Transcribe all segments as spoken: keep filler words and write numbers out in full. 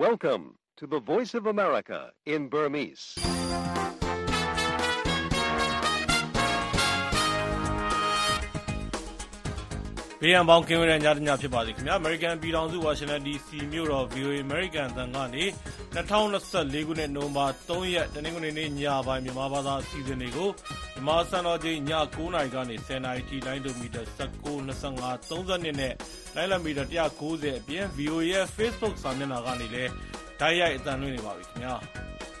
Welcome to the Voice of America in Burmese. ။ဘေးရန်ပေါင်းကင်းဝေးတဲ့ညတညဖြစ်ပါစေခင်ဗျာ။ American ပြည်ထောင်စု Washington ဒီ စီ မြို့တော် ဗွီအိုအေ American အသံကနေ၂၀၂၄ ခုနှစ်နိုဝင်ဘာ၃ ရက်တနင်္ဂနွေနေ့ညပိုင်းမြန်မာဘာသာအစီအစဉ်တွေကိုမြန်မာစံတော်ချိန်ည၉နာရီကနေ၁၀နာရီထိလိုင်းဒိုမီတာ၁၉, ၂၅, ၃၂နဲ့လိုင်းလံမီတာ၁၉၀အပြင် ဗွီအိုအေ ရဲ့ Facebook စာမျက်နှာကနေလည်းတိုက်ရိုက်အသံလွှင့်နေပါပြီခင်ဗျာ။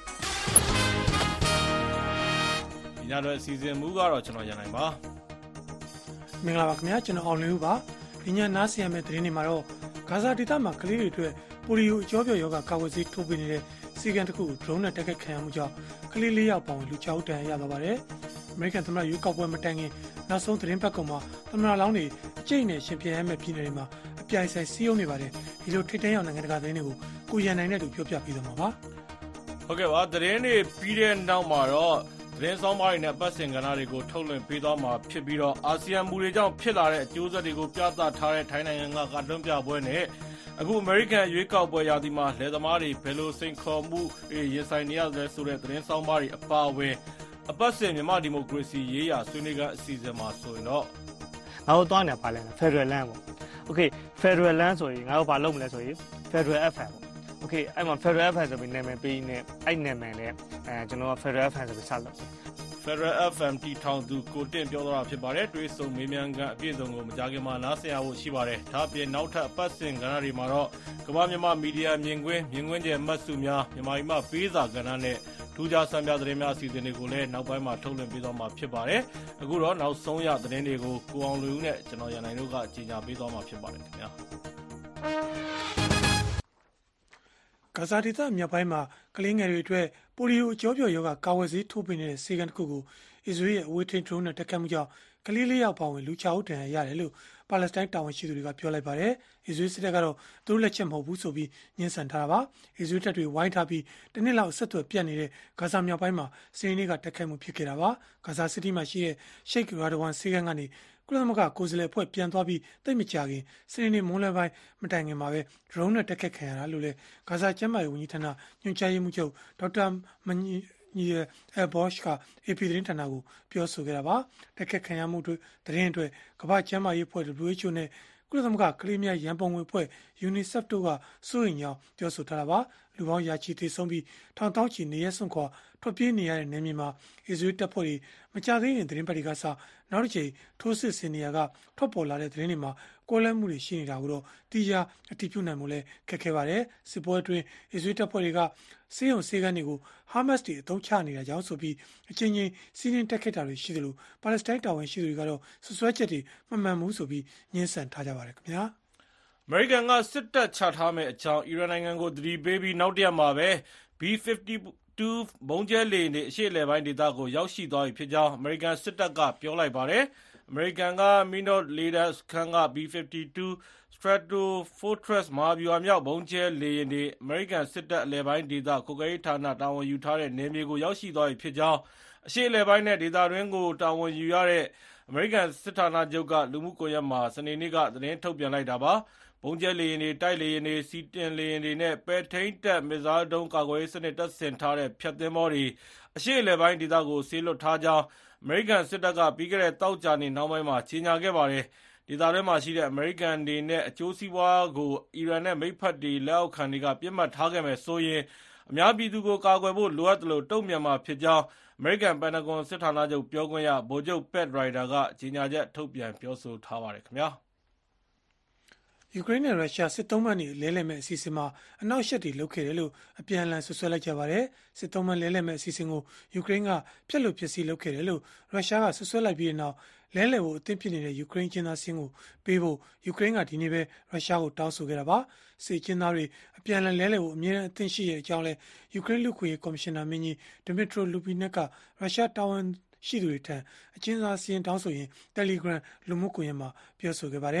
ဒီညတော့အစီအစဉ်မူကတော့ကျွန်တော်ရန်နိုင်ပါမင်္ဂလာပါခင်ဗျာကျွန်တော်အောင်လင်းဦးပါဒီညနားဆင်ရမယ့်သတင်းတွေမှာတော့ဂါဇာဒေသမှာကလေးတွေအတွက်ပိုလီယိုအကြောပြောရောဂါကာကွယ်ဆေးထိုးပေးနေတဲ့စီကံတစ်ခုကို drone နဲ့တက်ခတ်ခံရမှုကြောင့်ကလေးလေးယောက်ပေါင်းလူချောက်တန်ရသွားပါတယ်အမေရိကန်သမ္မတရွေးကောက်ပွဲမတိုင်ခင်နောက်ဆုံးသတင်းပတ်ကောင်မှာသမ္မတလောင်းတွေအကျိတ်နဲ့ရှင်ပြိုင်ရမယ့်ပြည်နယ်တွေမှာအပြိုင်ဆိုင်စီးရုံးနေပါတယ်ဒီလိုထိတ်တန့်ရောက်နိုင်ငံတကာသတင်းတွေကိုကိုရန်နိုင်နဲ့တူပြောပြပေးသွားမှာပါဟုတ်ကဲ့ပါသတင်းတွေပြီးတဲ့နောက်မှာတော့သတင်းဆောင်ပါးတွေနဲ့ပတ်စင်ကဏ္ဍတွေကိုထုတ်လွှင့်ပေးသွားမှာဖြစ်ပြီးတော့အာဆီယံမူတွေကြောင့်ဖြစ်လာတဲ့အကျိုးဆက်တွေကိုပြသထားတဲ့ထိုင်းနိုင်ငံကကတွန်းပြပွဲနဲ့အခုအမေရိကန်ရွေးကောက်ပွဲရာသီမှာလယ်သမားတွေဘယ်လိုစိန်ခေါ်မှုတွေရင်ဆိုင်နေရသလဲဆိုတဲ့သတင်းဆောင်ပါးတွေအပါအဝင်အပတ်စဉ်မြန်မာဒီမိုကရေစီရေးရာဆွေးနွေးခန်းအစီအစဉ်မှာဆိုရင်တော့ငါတို့သွားနေပါလဲ Federal Land ပေါ့ Okay Federal Land ဆိုရင်ငါတို့ဘာလုပ်မလဲဆိုရင် Federal အက်ဖ်အမ် ပေါ့ Okay အဲ့မှာ Federal အက်ဖ်အမ် ဆိုပြီးနာမည်ပေးနေအဲ့နာမည်နဲ့အဲကျွန်တော်က Federal အက်ဖ်အမ် ဆိုပြီးစလုပ်တယ် Federal အက်ဖ်အမ် တီထောင်သူကိုတင့်ပြောသွားတာဖြစ်ပါတယ်တွေးဆုံမေးမြန်းခန်းအပြည့်စုံကိုမကြခင်မှာနားဆင်ရဖို့ရှိပါတယ်ဒါအပြင်နောက်ထပ်အပတ်စဉ်ကဏ္ဍတွေမှာတော့ကမ္ဘာမြန်မာမီဒီယာမြင်ကွင်းမြင်ကွင်းကျယ်မှတ်စုများမြန်မာပြည်မှာပေးစာကဏ္ဍနဲ့ထူးခြားစံပြသတင်းများအစီအစဉ်တွေကိုလည်းနောက်ပိုင်းမှာထုတ်လွှင့်ပေးသွားမှာဖြစ်ပါတယ်အခုတော့နောက်ဆုံးရသတင်းတွေကိုကိုအောင်လူဦးနဲ့ကျွန်တော်ရန်နိုင်တို့ကကြီးညာပေးသွားမှာဖြစ်ပါတယ်ခင်ဗျာဂါဇာဒေသမြောက်ပိုင်းမှာကလေးငယ်တွေအတွက်ပိုလီယိုအကြောပြောရောဂါကာဝယ်ဆေးထိုးပေးနေတဲ့ဆေးကန်းတစ်ခုကိုအစ္စရေးရဲ့အဝေးထိန်း drone နဲ့တက်ခတ်မှုကြောင့်ကလေးလေးယောက်ပေါင်းဝင်လူချောက်တန်ရတယ်လို့ပါလက်စတိုင်းတာဝန်ရှိသူတွေကပြောလိုက်ပါတယ်။အစ္စရေးစစ်တပ်ကတော့သူတို့လက်ချက်မဟုတ်ဘူးဆိုပြီးညှင်းဆန်ထားတာပါ။အစ္စရေးတပ်တွေဝိုင်းထားပြီးတနစ်လောက်ဆက်သွယ်ပြတ်နေတဲ့ဂါဇာမြောက်ပိုင်းမှာစနေနေ့ကတက်ခတ်မှုဖြစ်ခဲ့တာပါ။ဂါဇာစီးတီးမှာရှိတဲ့ရှိတ်ရာဒဝန်ဆေးကန်းကနေကုလသမဂ္ဂကိုယ်စားလှယ်အဖွဲ့ပြန်သွားပြီးတိတ်မကြခင်စနေနေ့မွန်းလွဲပိုင်းမတိုင်ခင်မှာပဲ drone နဲ့တက်ခတ်ခံရတာလို့လည်းဂါဇာကျန်းမာရေးဝန်ကြီးဌာနညွှန်ကြားရေးမှူးချုပ်ဒေါက်တာမန်ညီအဲဘော့ရှ်က အေပီ သတင်းဌာနကိုပြောဆိုခဲ့တာပါတက်ခတ်ခံရမှုတွေသတင်းအတွက်ကမ္ဘာ့ကျန်းမာရေးအဖွဲ့ ဒဘလျူ အိုက်ချ်အို နဲ့ကုလသမဂ္ဂကလေးများရန်ပုံငွေအဖွဲ့ ယူနီဆက်ဖ် တို့ကစိုးရိမ်ကြောင်းပြောဆိုထားတာပါလူပေါင်းရာချီသေဆုံးပြီးထောင်တောင်းချီနေရစွန့်ခွာထွက်ပြေးနေရတဲ့နေမြေမှာအစ္စရေးတပ်ဖွဲ့တွေမကြသေးခင်သတင်းပတ်တွေကစနောက်တစ်ချိန်ထိုးစစ်ဆင်နေရကထွက်ပေါ်လာတဲ့သတင်းတွေမှာကိုလဲမှုတွေရှိနေတာကိုတော့တီးခြားအတည်ပြုနိုင်မှုလဲခက်ခဲပါတယ်စစ်ပွဲအတွင်းအစ္စရေးတပ်ဖွဲ့တွေကစေယုံစေကန်းတွေကိုဟာမတ်စ်တွေအသုံးချနေတာကြောင့်ဆိုပြီးအချင်းချင်းစီးနှင်းတက်ခတ်တာတွေရှိသလိုပါလက်စတိုင်းတာဝန်ရှိသူတွေကတော့ဆွဆွဲချက်တွေမမှန်ဘူးဆိုပြီးညှင်းဆန်ထားကြပါတယ်ခင်ဗျာအမေရိကန်ကစစ်တပ်ချထားမဲ့အကြောင်းအီရန်နိုင်ငံကိုသတိပေးပြီးနောက်တရက်မှာပဲ ဘီ ဖစ်တီတူ ဘုံကျဲလေယာဉ်တွေအရှေ့အလယ်ပိုင်းဒေသကိုရောက်ရှိသွားပြီဖြစ်ကြောင်းအမေရိကန်စစ်တပ်ကပြောလိုက်ပါတယ်အမေရိကန်ကမီနို့လေဒါစခန်းက ဘီ ဖစ်တီတူ Stratofortress မဟာဗျူဟာမြောက်ဘုံကျဲလေယာဉ်တွေအမေရိကန်စစ်တပ်အလယ်ပိုင်းဒေသကွပ်ကဲရေးဌာနတာဝန်ယူထားတဲ့နယ်မြေကိုရောက်ရှိသွားပြီဖြစ်ကြောင်းအရှေ့အလယ်ပိုင်းနဲ့ဒေသတွင်းကိုတာဝန်ယူရတဲ့အမေရိကန်စစ်ဌာနချုပ်ကလူမှုကွန်ရက်မှာစနေနေ့ကသတင်းထုတ်ပြန်လိုက်တာပါဘုံကျဲလေယာဉ်တွေတိုက်လေယာဉ်တွေစီးတင်လေယာဉ်တွေနဲ့ပဲထိန်းတပ်မစ်ဇိုင်းဒုံးကာကွယ်ရေးစနစ်တပ်ဆင်ထားတဲ့ဖြတ်သင်းဘောတွေအရှေ့အလယ်ပိုင်းဒေသကိုဆေးလွတ်ထားကြောင်းအမေရိကန်စစ်တပ်ကပြီးခဲ့တဲ့တောက်ကြနေနောက်ပိုင်းမှာကြေညာခဲ့ပါတယ်ဒေသတွင်းမှာရှိတဲ့အမေရိကန်တွေနဲ့အကျိုးစီးပွားကိုအီရန်နဲ့မိတ်ဖက်တွေလက်အောက်ခံတွေကပြစ်မှတ်ထားခဲ့မယ်ဆိုရင်အများပြည်သူကိုကာကွယ်ဖို့လိုအပ်တယ်လို့တုံ့ပြန်မှာဖြစ်ကြောင်းအမေရိကန်ပန်တဂွန်စစ်ဌာနချုပ်ပြောခွင့်ရဗိုလ်ချုပ်ပက်ရိုက်တာကကြေညာချက်ထုတ်ပြန်ပြောဆိုထားပါတယ်ခင်ဗျာယူကရိန်းနဲ့ရုရှားစစ်သုံးပန်းတွေလဲလှယ်မဲ့အစီအစဉ်မှာအနောက်ရှက်တွေလုပ်ခဲ့တယ်လို့အပြန်အလှန်ဆွဆွဲလိုက်ကြပါတယ်။စစ်သုံးပန်းလဲလှယ်မဲ့အစီအစဉ်ကိုယူကရိန်းကဖျက်လို့ဖြစ်စီလုပ်ခဲ့တယ်လို့ရုရှားကဆွဆွဲလိုက်ပြီးတဲ့နောက်လဲလှယ်ဖို့အသင့်ဖြစ်နေတဲ့ယူကရိန်းချင်းသားစင်းကိုပေးဖို့ယူကရိန်းကဒီနေ့ပဲရုရှားကိုတောင်းဆိုခဲ့တာပါ။စစ်ချင်းသားတွေအပြန်အလှန်လဲလှယ်ဖို့အမြဲတမ်းအသင့်ရှိတဲ့အကြောင်းလဲယူကရိန်းလူ့ခွေကော်မရှင်နာမင်းကြီးဒမစ်ထရိုလူပီနက်ကရုရှားတာဝန်ရှိသူတွေထံအချင်းစားစီရင်တောင်းဆိုရင် Telegram လူမှုကွန်ရက်မှာပြောဆိုခဲ့ပါတယ်။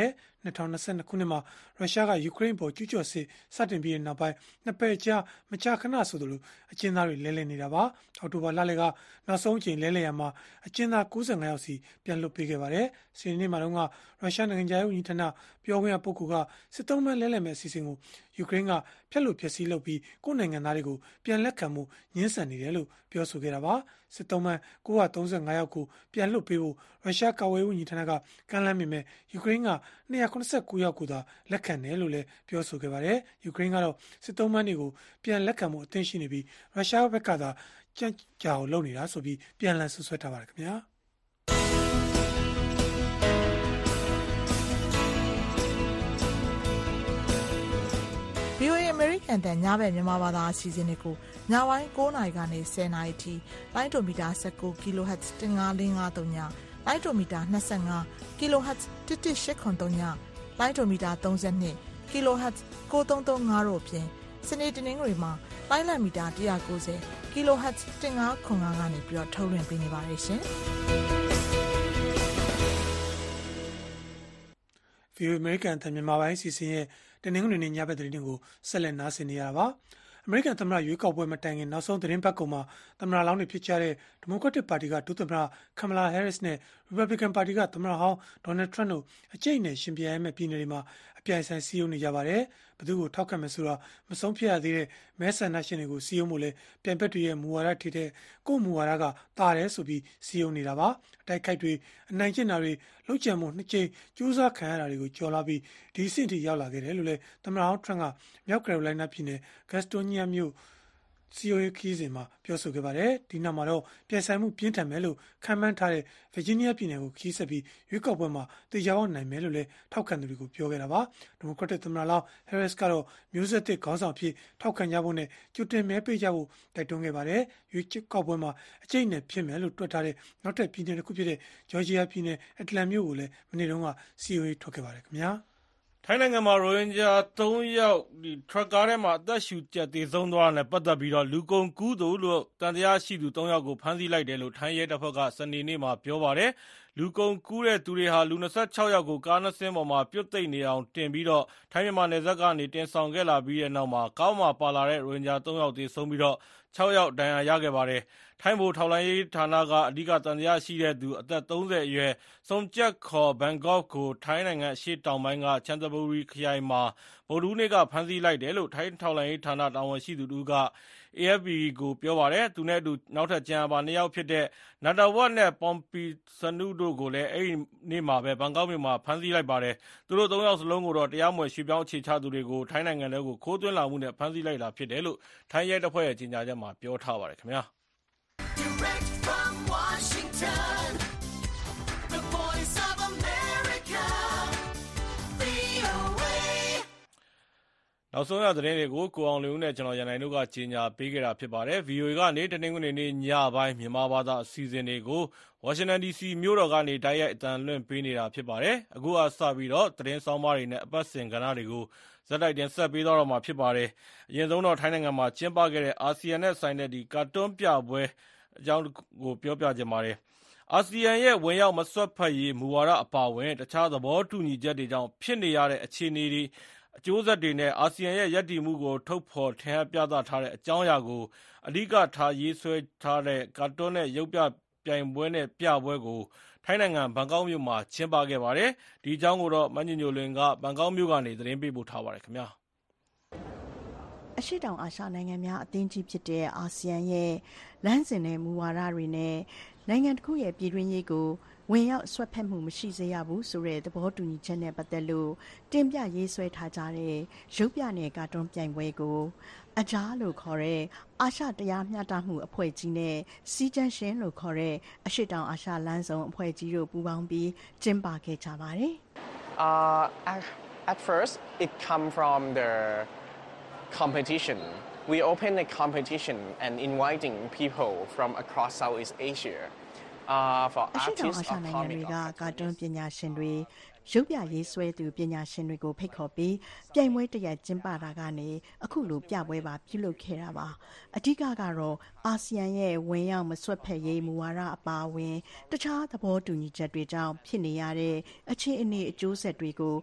နှစ်ထောင်နှစ်နှစ်ခုနှစ်မှာရုရှားကယူကရိန်းပေါ်ကျူးကျော်စစ်စတင်ပြီးတဲ့နောက်ပိုင်းနှစ်ပတ်ကြာမကြာခဏဆိုသလိုအကျဉ်းသားတွေလဲလှယ်နေတာပါအောက်တိုဘာလလယ်ကနောက်ဆုံးအချိန်လဲလှယ်ရမှာအကျဉ်းသား၉၅ယောက်စီပြန်လွှတ်ပေးခဲ့ပါတယ်စနေနေ့မှာတော့ကရုရှားနိုင်ငံသားဝန်ကြီးဌာနပြောခွင့်ရပုဂ္ဂိုလ်ကစစ်သုံးပန်းလဲလှယ်မဲ့အစီအစဉ်ကိုယူကရိန်းကဖျက်လို့ဖျက်ဆီးလုပ်ပြီးကိုယ်နိုင်ငံသားတွေကိုပြန်လက်ခံမှုညှင်းဆန်နေတယ်လို့ပြောဆိုခဲ့တာပါစစ်သုံးပန်း၉၃၅ယောက်ကိုပြန်လွှတ်ပေးဖို့ရုရှားကာကွယ်ရေးဝန်ကြီးဌာနကကမ်းလှမ်းပေမဲ့ယူကရိန်းက၂၇၉ယောက်ကိုသာလက်ခံတယ်လို့လည်းပြောဆိုခဲ့ပါတယ်ယူကရိန်းကတော့စစ်သုံးပန်းတွေကိုပြန်လက်ခံမှုအသင့်ရှိနေပြီးရုရှားဘက်ကသာကြံ့ကြာအောင်လုပ်နေတာဆိုပြီးပြန်လည်ဆွဆွဲထားပါတယ်ခင်ဗျာဗီအိုအေ American တန်ညဘက်မြန်မာဘာသာအစီအစဉ်တွေကိုညပိုင်း၉နာရီကနေ၁၀နာရီထိလိုင်းဒိုမီတာ၁၉ kHz တစ်ငါးလေးငါးသုံးညလိုင်းဒိုမီတာ၂၅ kHz တစ်တစ်ရှစ်ခွန်သုံးညလိုင်းဒိုမီတာ၃၂ kHz ကိုသုံးသုံးငါးတို့အပြင်စနေတနင်္ဂနွေမှာလိုင်းလံမီတာ၁၉၀ kHz တစ်ငါးခွန်ငါးကနေပြီးတော့ထုတ်လွှင့်ပေးနေပါတယ်ရှင်ဗီအိုအေ American တန်မြန်မာပိုင်းစီစဉ်ရဲ့တနင်္ဂနွေနေ့ညဘက်သတင်းတွေကိုဆက်လက်နားဆင်နေရတာပါအမေရိကန်သမ္မတရွေးကောက်ပွဲမတိုင်ခင်နောက်ဆုံးသတင်းပတ်ကုန်မှာသမ္မတလောင်းတွေဖြစ်ကြတဲ့ဒီမိုကရက်တစ်ပါတီကဒုသမ္မတကမ်မလာဟဲရစ်နဲ့ရီပတ်ဘလစ်ကန်ပါတီကသမ္မတဟောင်းဒေါ်နယ်ထရန့်တို့အကျိတ်နဲ့ရှင်ပြိုင်ရမယ့်ပြည်နယ်တွေမှာအပြိုင်ဆိုင်စည်းရုံးနေကြပါတယ်ဘသူကိုထောက်ခံမယ်ဆိုတာမဆုံးဖြတ်ရသေးတဲ့မဲဆန္ဒရှင်တွေကိုစည်းရုံးမှုလဲပြိုင်ဘက်တွေရဲ့မူဝါဒထိတဲ့ကိုမူဝါဒကတာတယ်ဆိုပြီးစည်းရုံးနေတာပါအတိုက်ခိုက်တွေအနိုင်ကျင့်တာတွေလှုပ်ကြံမှုနှစ်ကြိမ်ကြိုးစားခံရတာတွေကိုကြော်လာပြီးဒီအဆင့်ထိရောက်လာခဲ့တယ်လို့လဲသမ္မတဟောင်းထရန့်ကမြောက်ကယ်ရိုလိုင်းနားပြည်နယ်ဂက်စတိုနီးယားမြို့စီအိုအေခီးစဉ်မှာပြောဆိုခဲ့ပါတယ်ဒီနောက်မှာတော့ပြည်ဆိုင်မှုပြင်းထန်မယ်လို့ခံမှန်းထားတဲ့ဗာဂျီးနီးယားပြည်နယ်ကိုခီးဆက်ပြီးရွေးကောက်ပွဲမှာတေချာအောင်နိုင်မယ်လို့လည်းထောက်ခံသူတွေကိုပြောခဲ့တာပါဒီမိုကရက်တစ်သမ္မတလောင်းဟဲရစ်ကတော့မျိုးဆက်သစ်ခေါင်းဆောင်ဖြစ်ထောက်ခံကြဖို့နဲ့ကြိုတင်မဲပေးကြဖို့တိုက်တွန်းခဲ့ပါတယ်ရွေးကောက်ပွဲမှာအကျိတ်နဲ့ဖြစ်မယ်လို့တွက်ထားတဲ့နောက်ထပ်ပြည်နယ်တစ်ခုဖြစ်တဲ့ဂျော်ဂျီယာပြည်နယ်အတလန်မြို့ကိုလည်းမနေ့တုန်းကစီအိုအေထွက်ခဲ့ပါတယ်ခင်ဗျာထိုင်းနိုင်ငံမှာရိုဟင်ဂျာ၃ယောက်ထရပ်ကားထဲမှာအသက်ရှူကျပ်သေဆုံးသွားတာနဲ့ပတ်သက်ပြီးလူကုန်ကူးသူလို့သံသယရှိသူ၃ယောက်ကိုဖမ်းဆီးလိုက်တယ်လို့ထိုင်းရဲတပ်ဖွဲ့ကစနေနေ့မှာပြောပါတယ်။လူကုန်ကူးတဲ့သူတွေဟာလူ၂၆ယောက်ကိုကားနှစ်စင်းပေါ်မှာပြွတ်သိပ်နေအောင်တင်ပြီးထိုင်းမြန်မာနယ်စပ်ကနေတင်ဆောင်ခဲ့လာပြီးတဲ့နောက်ကားပေါ်မှာပါလာတဲ့ရိုဟင်ဂျာ၃ယောက်သေဆုံးပြီး၆ယောက်ဒဏ်ရာရခဲ့ပါတယ်။ထိုင်းဗဟိုထောက်လှမ်းရေးဌာနကအဓိကသံသယရှိတဲ့သူအသက်၃၀အရွယ်ဆုံကျက်ခေါ်ဘန်ကောက်ကိုထိုင်းနိုင်ငံအရှေ့တောင်ပိုင်းကချန်တဘူရီခရိုင်မှာဗုဒ္ဓဟူးနေ့ကဖမ်းဆီးလိုက်တယ်လို့ထိုင်းထောက်လှမ်းရေးဌာနတာဝန်ရှိသူတဦးက အေအက်ဖ်ပီ ကိုပြောပါတယ်။သူနဲ့အတူနောက်ထပ်ကျန်ရပါနှစ်ယောက်ဖြစ်တဲ့နတဝက်နဲ့ပွန်ပီဆနုတို့ကိုလည်းအဲဒီနေ့မှာပဲဘန်ကောက်မြို့မှာဖမ်းဆီးလိုက်ပါတယ်။သူတို့သုံးယောက်စလုံးကိုတော့တရားမဝင်ရွှေ့ပြောင်းအခြေချသူတွေကိုထိုင်းနိုင်ငံထဲကိုခိုးသွင်းလာမှုနဲ့ဖမ်းဆီးလိုက်တာဖြစ်တယ်လို့ထိုင်းရဲတပ်ဖွဲ့ရဲ့ကြေညာချက်မှာပြောထားပါတယ်ခင်ဗျာ။ Direct from Washington, the voice of America, ဗွီအိုအေ နောက်ဆုံးရသတင်းတွေကိုကိုအောင်လင်းဦးနဲ့ကျွန်တော်ရန်နိုင်တို့ကကြေညာပေးခဲ့တာဖြစ်ပါတယ်။ ဗီအိုအေကနေတနင်္ဂနွေနေ့ညပိုင်းမြန်မာဘာသာအစီအစဉ်တွေကိုဝါရှင်တန်ဒီစီမြို့တော်ကနေတိုက်ရိုက်အသံလွှင့်ပေးနေတာဖြစ်ပါတယ်။အခုကစပြီးတော့သတင်းဆောင်မတွေနဲ့အပတ်စဉ်ကဏ္ဍတွေကိုဇက်တိုက်တင်ဆက်ပေးသွားတော့မှာဖြစ်ပါတယ်။အရင်ဆုံးတော့ထိုင်းနိုင်ငံမှာကျင်းပခဲ့တဲ့အာဆီယံနဲ့ဆိုင်တဲ့ဒီကာတွန်းပြပွဲအကြောင်းကိုပြောပြခြင်းပါတယ်။အာဆီယံရဲ့ဝင်ရောက်မစွက်ဖက်ရေးမူဝါဒအပါအဝင်တခြားသဘောတူညီချက်တွေကြောင့်ဖြစ်နေရတဲ့အခြေအနေတွေအကျိုးဆက်တွေနဲ့အာဆီယံရဲ့ရည်တည်မှုကိုထုတ်ဖော်ထင်ဟပ်ပြသထားတဲ့အကြောင်းအရာကိုအဓိကထားရေးဆွဲထားတဲ့ကာတွန်းနဲ့ရုပ်ပြပြိုင်ပွဲနဲ့ပြပွဲကိုထိုင်းနိုင်ငံဘန်ကောက်မြို့မှာကျင်းပခဲ့ပါတယ်။ဒီအကြောင်းကိုတော့မညညိုလွင်ကဘန်ကောက်မြို့ကနေသတင်းပေးပို့ထားပါတယ်ခင်ဗျာအရှိတောင်အာရှနိုင်ငံများအသင်းကြီးဖြစ်တဲ့အာဆီယံရဲ့လမ်းစဉ်နဲ့မူဝါဒတွေနဲ့နိုင်ငံတစ်ခုရဲ့ပြည်တွင်းရေးကိုဝင်ရောက်ဆွတ်ဖက်မှုမရှိစေရဘူးဆိုတဲ့သဘောတူညီချက်နဲ့ပတ်သက်လို့တင်ပြရေးဆွဲထားကြတဲ့ရုပ်ပြနဲ့ကာတွန်းပြိုင်ပွဲကိုအကြားလို့ခေါ်တဲ့အာရှတရားမျှတမှုအဖွဲ့ကြီးနဲ့စီးကျန်းရှင်လို့ခေါ်တဲ့အရှိတောင်အာရှလမ်းဆောင်အဖွဲ့ကြီးတို့ပူးပေါင်းပြီးကျင်းပခဲ့ကြပါတယ်။ Uh, at, at first, it come from the competition. We opened the competition and inviting people from across Southeast Asia uh, for artists of comic ကကာတွန်းပညာရှင်တွေရုပ်ပြရေးဆွဲသူပညာရှင်တွေကိုဖိတ်ခေါ်ပြီးပြိုင်ပွဲတရက်ကျင်းပတာကနေအခုလိုပြပွဲပါပြုလုပ်ခဲ့တာပါအဓိကကတော့အာဆီယံရဲ့ဝင်ရောက်မစွက်ဖက်ရေးမူဝါဒအပါအဝင်တခြားသဘောတူညီချက်တွေကြောင့်ဖြစ်နေရတဲ့အခြေအနေအကျိုးဆက်တွေကို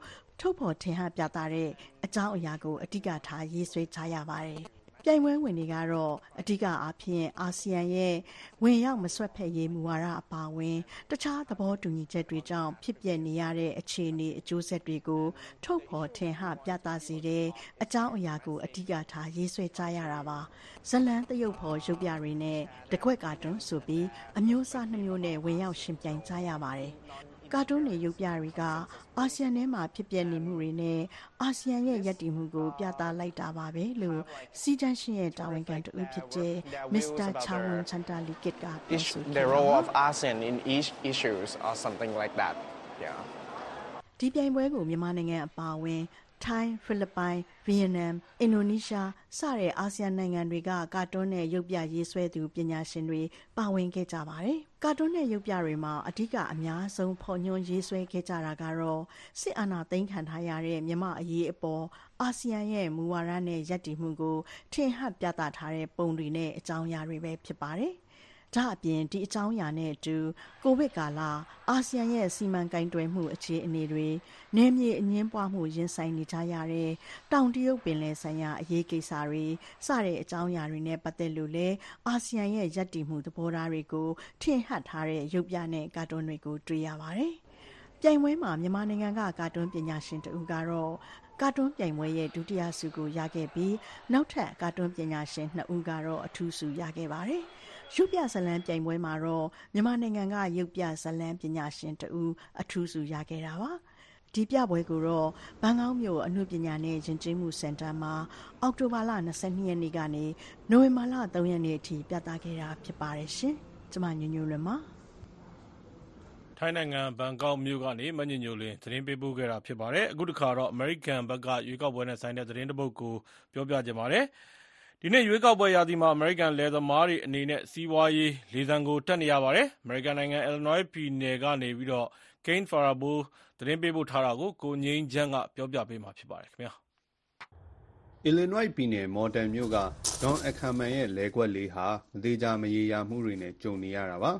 ထုတ်ဖော်ထင်ဟပ်ပြသတဲ့အကြောင်းအရာကိုအဓိကထားရေးဆွဲကြရပါတယ်ပြိုင်ပွဲဝင်တွေကတော့အဓိကအားဖြင့်အာဆီယံရဲ့ဝင်ရောက်မဆွတ်ဖက်ရေးမူဝါဒအပါအဝင်တခြားသဘောတူညီချက်တွေကြောင့်ဖြစ်ပျက်နေရတဲ့အခြေအနေအကျိုးဆက်တွေကိုထုတ်ဖော်ထင်ဟပ်ပြသစေတဲ့အကြောင်းအရာကိုအဓိကထားရေးဆွဲကြရတာပါဇလန်းတရုတ်ဖော်ရုပ်ပြတွေနဲ့တကွက်ကာတွန်းဆိုပြီးအမျိုးအစားနှမျိုးနဲ့ဝင်ရောက်ရှင်ပြိုင်ကြရပါတယ်ကာတွန်းတွေရုပ်ပြတွေကအာဆီယံထဲမှာဖြစ်ပျက်နေမှုတွေနဲ့အာဆီယံရဲ့ယက်တီမှုကိုပြသလိုက်တာပါပဲလို့စီတန်းရှင်ရဲ့တာဝန်ခံတူဖြစ်တဲ့မစ္စတာချာဝန်ချန်တာလီကစ်ကပြောဆိုခဲ့တာ The role of ASEAN in each issues or something like that. Yeah. ဒီပြိုင်ပွဲကိုမြန်မာနိုင်ငံအပါအဝင်ထိုင်းဖိလစ်ပိုင်ဗီယက်နမ်အင်ဒိုနီးရှားစတဲ့အာဆီယံနိုင်ငံတွေကကာတွန်းနဲ့ရုပ်ပြရေးဆွဲသူပညာရှင်တွေပါဝင်ခဲ့ကြပါတယ်။ကာတွန်းနဲ့ရုပ်ပြတွေမှာအဓိကအများဆုံးဖော်ညွှန်းရေးဆွဲခဲ့ကြတာကတော့စစ်အာဏာသိမ်းခံထားရတဲ့မြန်မာအရေးအပေါ်အာဆီယံရဲ့မူဝါဒနဲ့ယက်တီမှုကိုထင်ဟပ်ပြသထားတဲ့ပုံတွေနဲ့အကြောင်းအရာတွေပဲဖြစ်ပါတယ်။ဒါအပြင်ဒီအကြောင်းအရာနဲ့အတူကိုဗစ်ကာလအာဆီယံရဲ့စီမံကိန်းတွင်မှုအခြေအနေတွေနေမြေအငင်းပွားမှုရင်ဆိုင်နေကြရတဲ့တောင်တရုတ်ပင်လယ်ဆိုင်ရာအရေးကိစ္စတွေစတဲ့အကြောင်းအရာတွေနဲ့ပတ်သက်လို့လဲအာဆီယံရဲ့ယက်တီမှုသဘောထားတွေကိုထင်ဟပ်ထားတဲ့ရုပ်ပြနဲ့ကာတွန်းတွေကိုတွေ့ရပါတယ်။ပြိုင်ပွဲမှာမြန်မာနိုင်ငံကကာတွန်းပညာရှင်တဦးကတော့ကာတွန်းပြိုင်ပွဲရဲ့ဒုတိယဆုကိုရခဲ့ပြီးနောက်ထပ်ကာတွန်းပညာရှင်နှစ်ဦးကတော့အထူးဆုရခဲ့ပါတယ်။ရုပ်ပြဇာတ်လမ်းပြိုင်ပွဲမှာတော့မြန်မာနိုင်ငံကရုပ်ပြဇာတ်လမ်းပညာရှင်တဦးအထူးဆုရခဲ့တာပါဒီပြပွဲကိုတော့ဘန်ကောက်မြို့အနုပညာနဲ့ယဉ်ကျေးမှုစင်တာမှာအောက်တိုဘာလ၂၂ရက်နေ့ကနေနိုဝင်ဘာလ၃ရက်နေ့အထိပြသခဲ့တာဖြစ်ပါတယ်ရှင်ကျမညညလွင်ပါထိုင်းနိုင်ငံဘန်ကောက်မြို့ကနေမညညလွင်သတင်းပေးပို့ခဲ့တာဖြစ်ပါတယ်အခုတစ်ခါတော့အမေရိကန်ဘက်ကရွေးကောက်ပွဲနဲ့ဆိုင်တဲ့သတင်းတစ်ပုဒ်ကိုပြောပြကြပါမယ်ဒီနေ့ရွေးကောက်ပွဲရာသီမှာအမေရိကန်လယ်သမားတွေအနေနဲ့စီးပွားရေးလေသံကိုတက်နေရပါတယ်။အမေရိကန်နိုင်ငံ Illinois ပြည်နယ်ကနေပြီးတော့ Kane Faribault သတင်းပေးပို့ထားတာကိုကိုငိမ့်ချမ်းကပြောပြပေးမှာဖြစ်ပါတယ်ခင်ဗျာ။ Illinois ပြည်နယ်မော်တန်မြို့က John Ackerman ရဲ့လယ်ကွက်လေးဟာမသေးချာမရေရာမှုတွေနဲ့ကြုံနေရတာပါ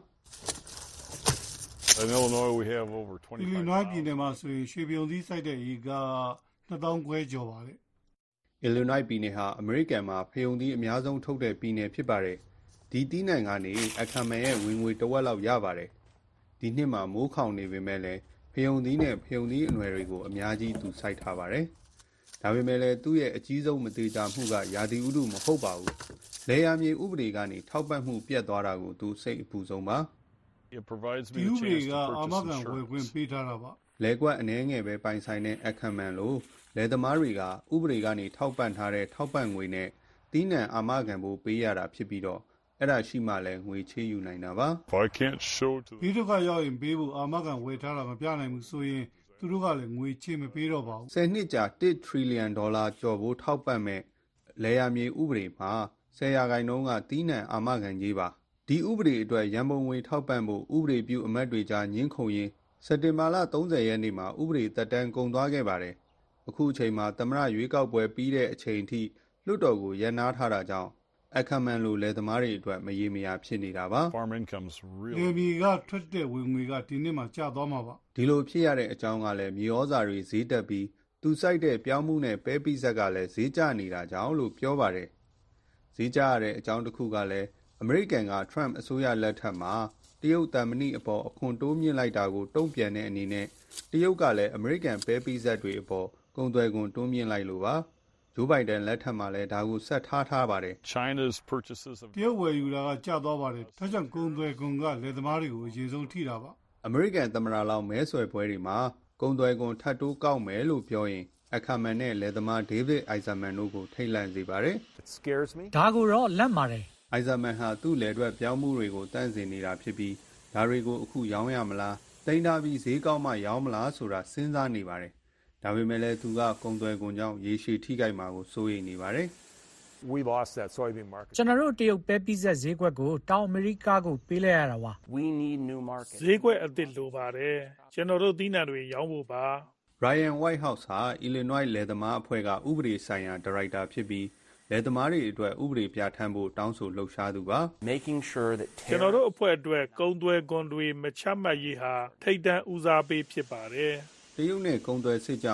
။ Illinois we have over twenty-five Illinois ပြည်နယ်မှာဆိုရင်ရွှေပြုံသီးစိုက်တဲ့ဧကနှစ်သောင်းခွဲကျော်ပါတယ် Illinois ပြည်နယ်ဟာအမေရိကန်မှာဖရုံသီးအများဆုံးထုတ်တဲ့ပြည်နယ်ဖြစ်ပါတယ်။ဒီသီးနှံကနေ Ackerman ရဲ့ဝင်ငွေတဝက်လောက်ရပါတယ်။ဒီနှစ်မှာမိုးခေါင်နေပေမဲ့လည်းဖရုံသီးနဲ့ဖရုံသီးအနွယ်တွေကိုအများကြီးသူစိုက်ထားပါတယ်။ဒါပေမဲ့လည်းသူ့ရဲ့အကြီးဆုံးမသေးချာမှုကရာသီဥတုမဟုတ်ပါဘူး။လယ်ယာမြေဥပဒေကနေထောက်ပံ့မှုပြတ်သွားတာကိုသူစိတ်အပူဆုံးပါ။ It provides me the chance to purchase insurance. အာမခံဝယ်ခွင့်ပေးထားတာပါ။လယ်ကွက်အနှဲငယ်ပဲပိုင်ဆိုင်တဲ့ Ackerman လို့လယ်သမားတွေကဥပဒေကနေထောက်ပံ့ထားတဲ့ထောက်ပံ့ငွေနဲ့သီးနှံအာမခံဖို့ပေးရတာဖြစ်ပြီးတော့အဲ့ဒါရှိမှလည်းငွေချေးယူနိုင်တာပါဒီဒုက္ခရောက်ရင်ပေးဖို့အာမခံဝယ်ထားတာမပြနိုင်ဘူးဆိုရင်သူတို့ကလည်းငွေချေးမပေးတော့ပါဘူးဆယ်နှစ်ကြာတစ်ထရီလီယံဒေါ်လာကျော်ဖို့ထောက်ပံ့မဲ့လယ်ယာမြေဥပဒေမှာဆယ်ရာခိုင်နှုန်းကသီးနှံအာမခံကြီးပါဒီဥပဒေအတွက်ရန်ပုံငွေထောက်ပံ့ဖို့ဥပဒေပြုအမတ်တွေကြားညှင်းခုန်ရင်းစက်တင်ဘာလ၃၀ရက်နေ့မှာဥပဒေသက်တမ်းကုန်သွားခဲ့ပါတယ်အခုအချိန်မှာသမ္မတရွေးကောက်ပွဲပြီးတဲ့အချိန်အထိလွှတ်တော်ကိုရန်နာထားတာကြောင့် Ackerman လိုလယ်သမားတွေအတွက်မရေမရာဖြစ်နေတာပါ။ Farm incomes really လယ်မြေကထွက်တဲ့ဝင်ငွေကဒီနှစ်မှာကျသွားမှာပါ။ဒီလိုဖြစ်ရတဲ့အကြောင်းကလည်းမြေဩဇာတွေဈေးတက်ပြီးသူစိုက်တဲ့ပြောင်းမှုနဲ့ပဲပိစက်ကလည်းဈေးကျနေတာကြောင့်လို့ပြောပါတယ်။ဈေးကျရတဲ့အကြောင်းတစ်ခုကလည်းအမေရိကန်က Trump အစိုးရလက်ထက်မှာတရုတ်တန်မဏိအပေါ်အခွန်တိုးမြင့်လိုက်တာကိုတုံ့ပြန်တဲ့အနေနဲ့တရုတ်ကလည်းအမေရိကန်ပဲပိစက်တွေအပေါ်ကုန်သွယ်ခွန်တွန်းမြင့်လိုက်လို့ပါဂျိုးဘိုင်ဒန်လက်ထက်မှာလည်းဒါကိုဆက်ထားထားပါတယ် China's purchases of တရုတ်ဝယ်ယူတာကကျသွားပါတယ်ဒါကြောင့်ကုန်သွယ်ခွန်ကလယ်သမားတွေကိုအရေးဆုံးထိတာပါအမေရိကန်သမ္မတလောင်းမဲဆွယ်ပွဲတွေမှာကုန်သွယ်ခွန်ထပ်တိုးကောက်မယ်လို့ပြောရင် Ackerman နဲ့လယ်သမား David Eisenman တို့ကိုထိတ်လန့်စေပါတယ်ဒါကိုတော့လန့်ပါတယ် Eisenman ဟာသူ့လယ်အတွက်ပြောင်းမှုတွေကိုတန့်စင်နေတာဖြစ်ပြီးဒါတွေကိုအခုရောင်းရမလားတိန်းထားပြီးဈေးကောက်မှရောင်းမလားဆိုတာစဉ်းစားနေပါတယ်ဒါပေမဲ့လည်းသူကကုန်သွယ်ခွန်ကြောင့်ရေရှည်ထိခိုက်မှာကိုစိုးရိမ်နေပါတယ် We lost that soybean market ကျွန်တော်တို့တရုတ်ပဲပိစက်ဈေးကွက်ကိုတောင်အမေရိကကိုပေးလိုက်ရတာပါ We need new market ဈေးကွက်အသစ်လိုပါတယ်ကျွန်တော်တို့သီးနှံတွေရောင်းဖို့ပါ Ryan Whitehouse ဟာ Illinois လယ်သမားအဖွဲ့ကဥပဒေဆိုင်ရာဒါရိုက်တာဖြစ်ပြီးလယ်သမားတွေအတွက်ဥပဒေပြဋ္ဌာန်းဖို့တောင်းဆိုလှုပ်ရှားသူပါ Making sure that ကျွန်တော်တို့အဖွဲ့အတွက်ကုန်သွယ်ခွန်တွေမချမှတ်ရေးဟာထိပ်တန်းဦးစားပေးဖြစ်ပါတယ်တရုတ်နဲ့ကုန်သွယ်စစ်ကြောင့်သီ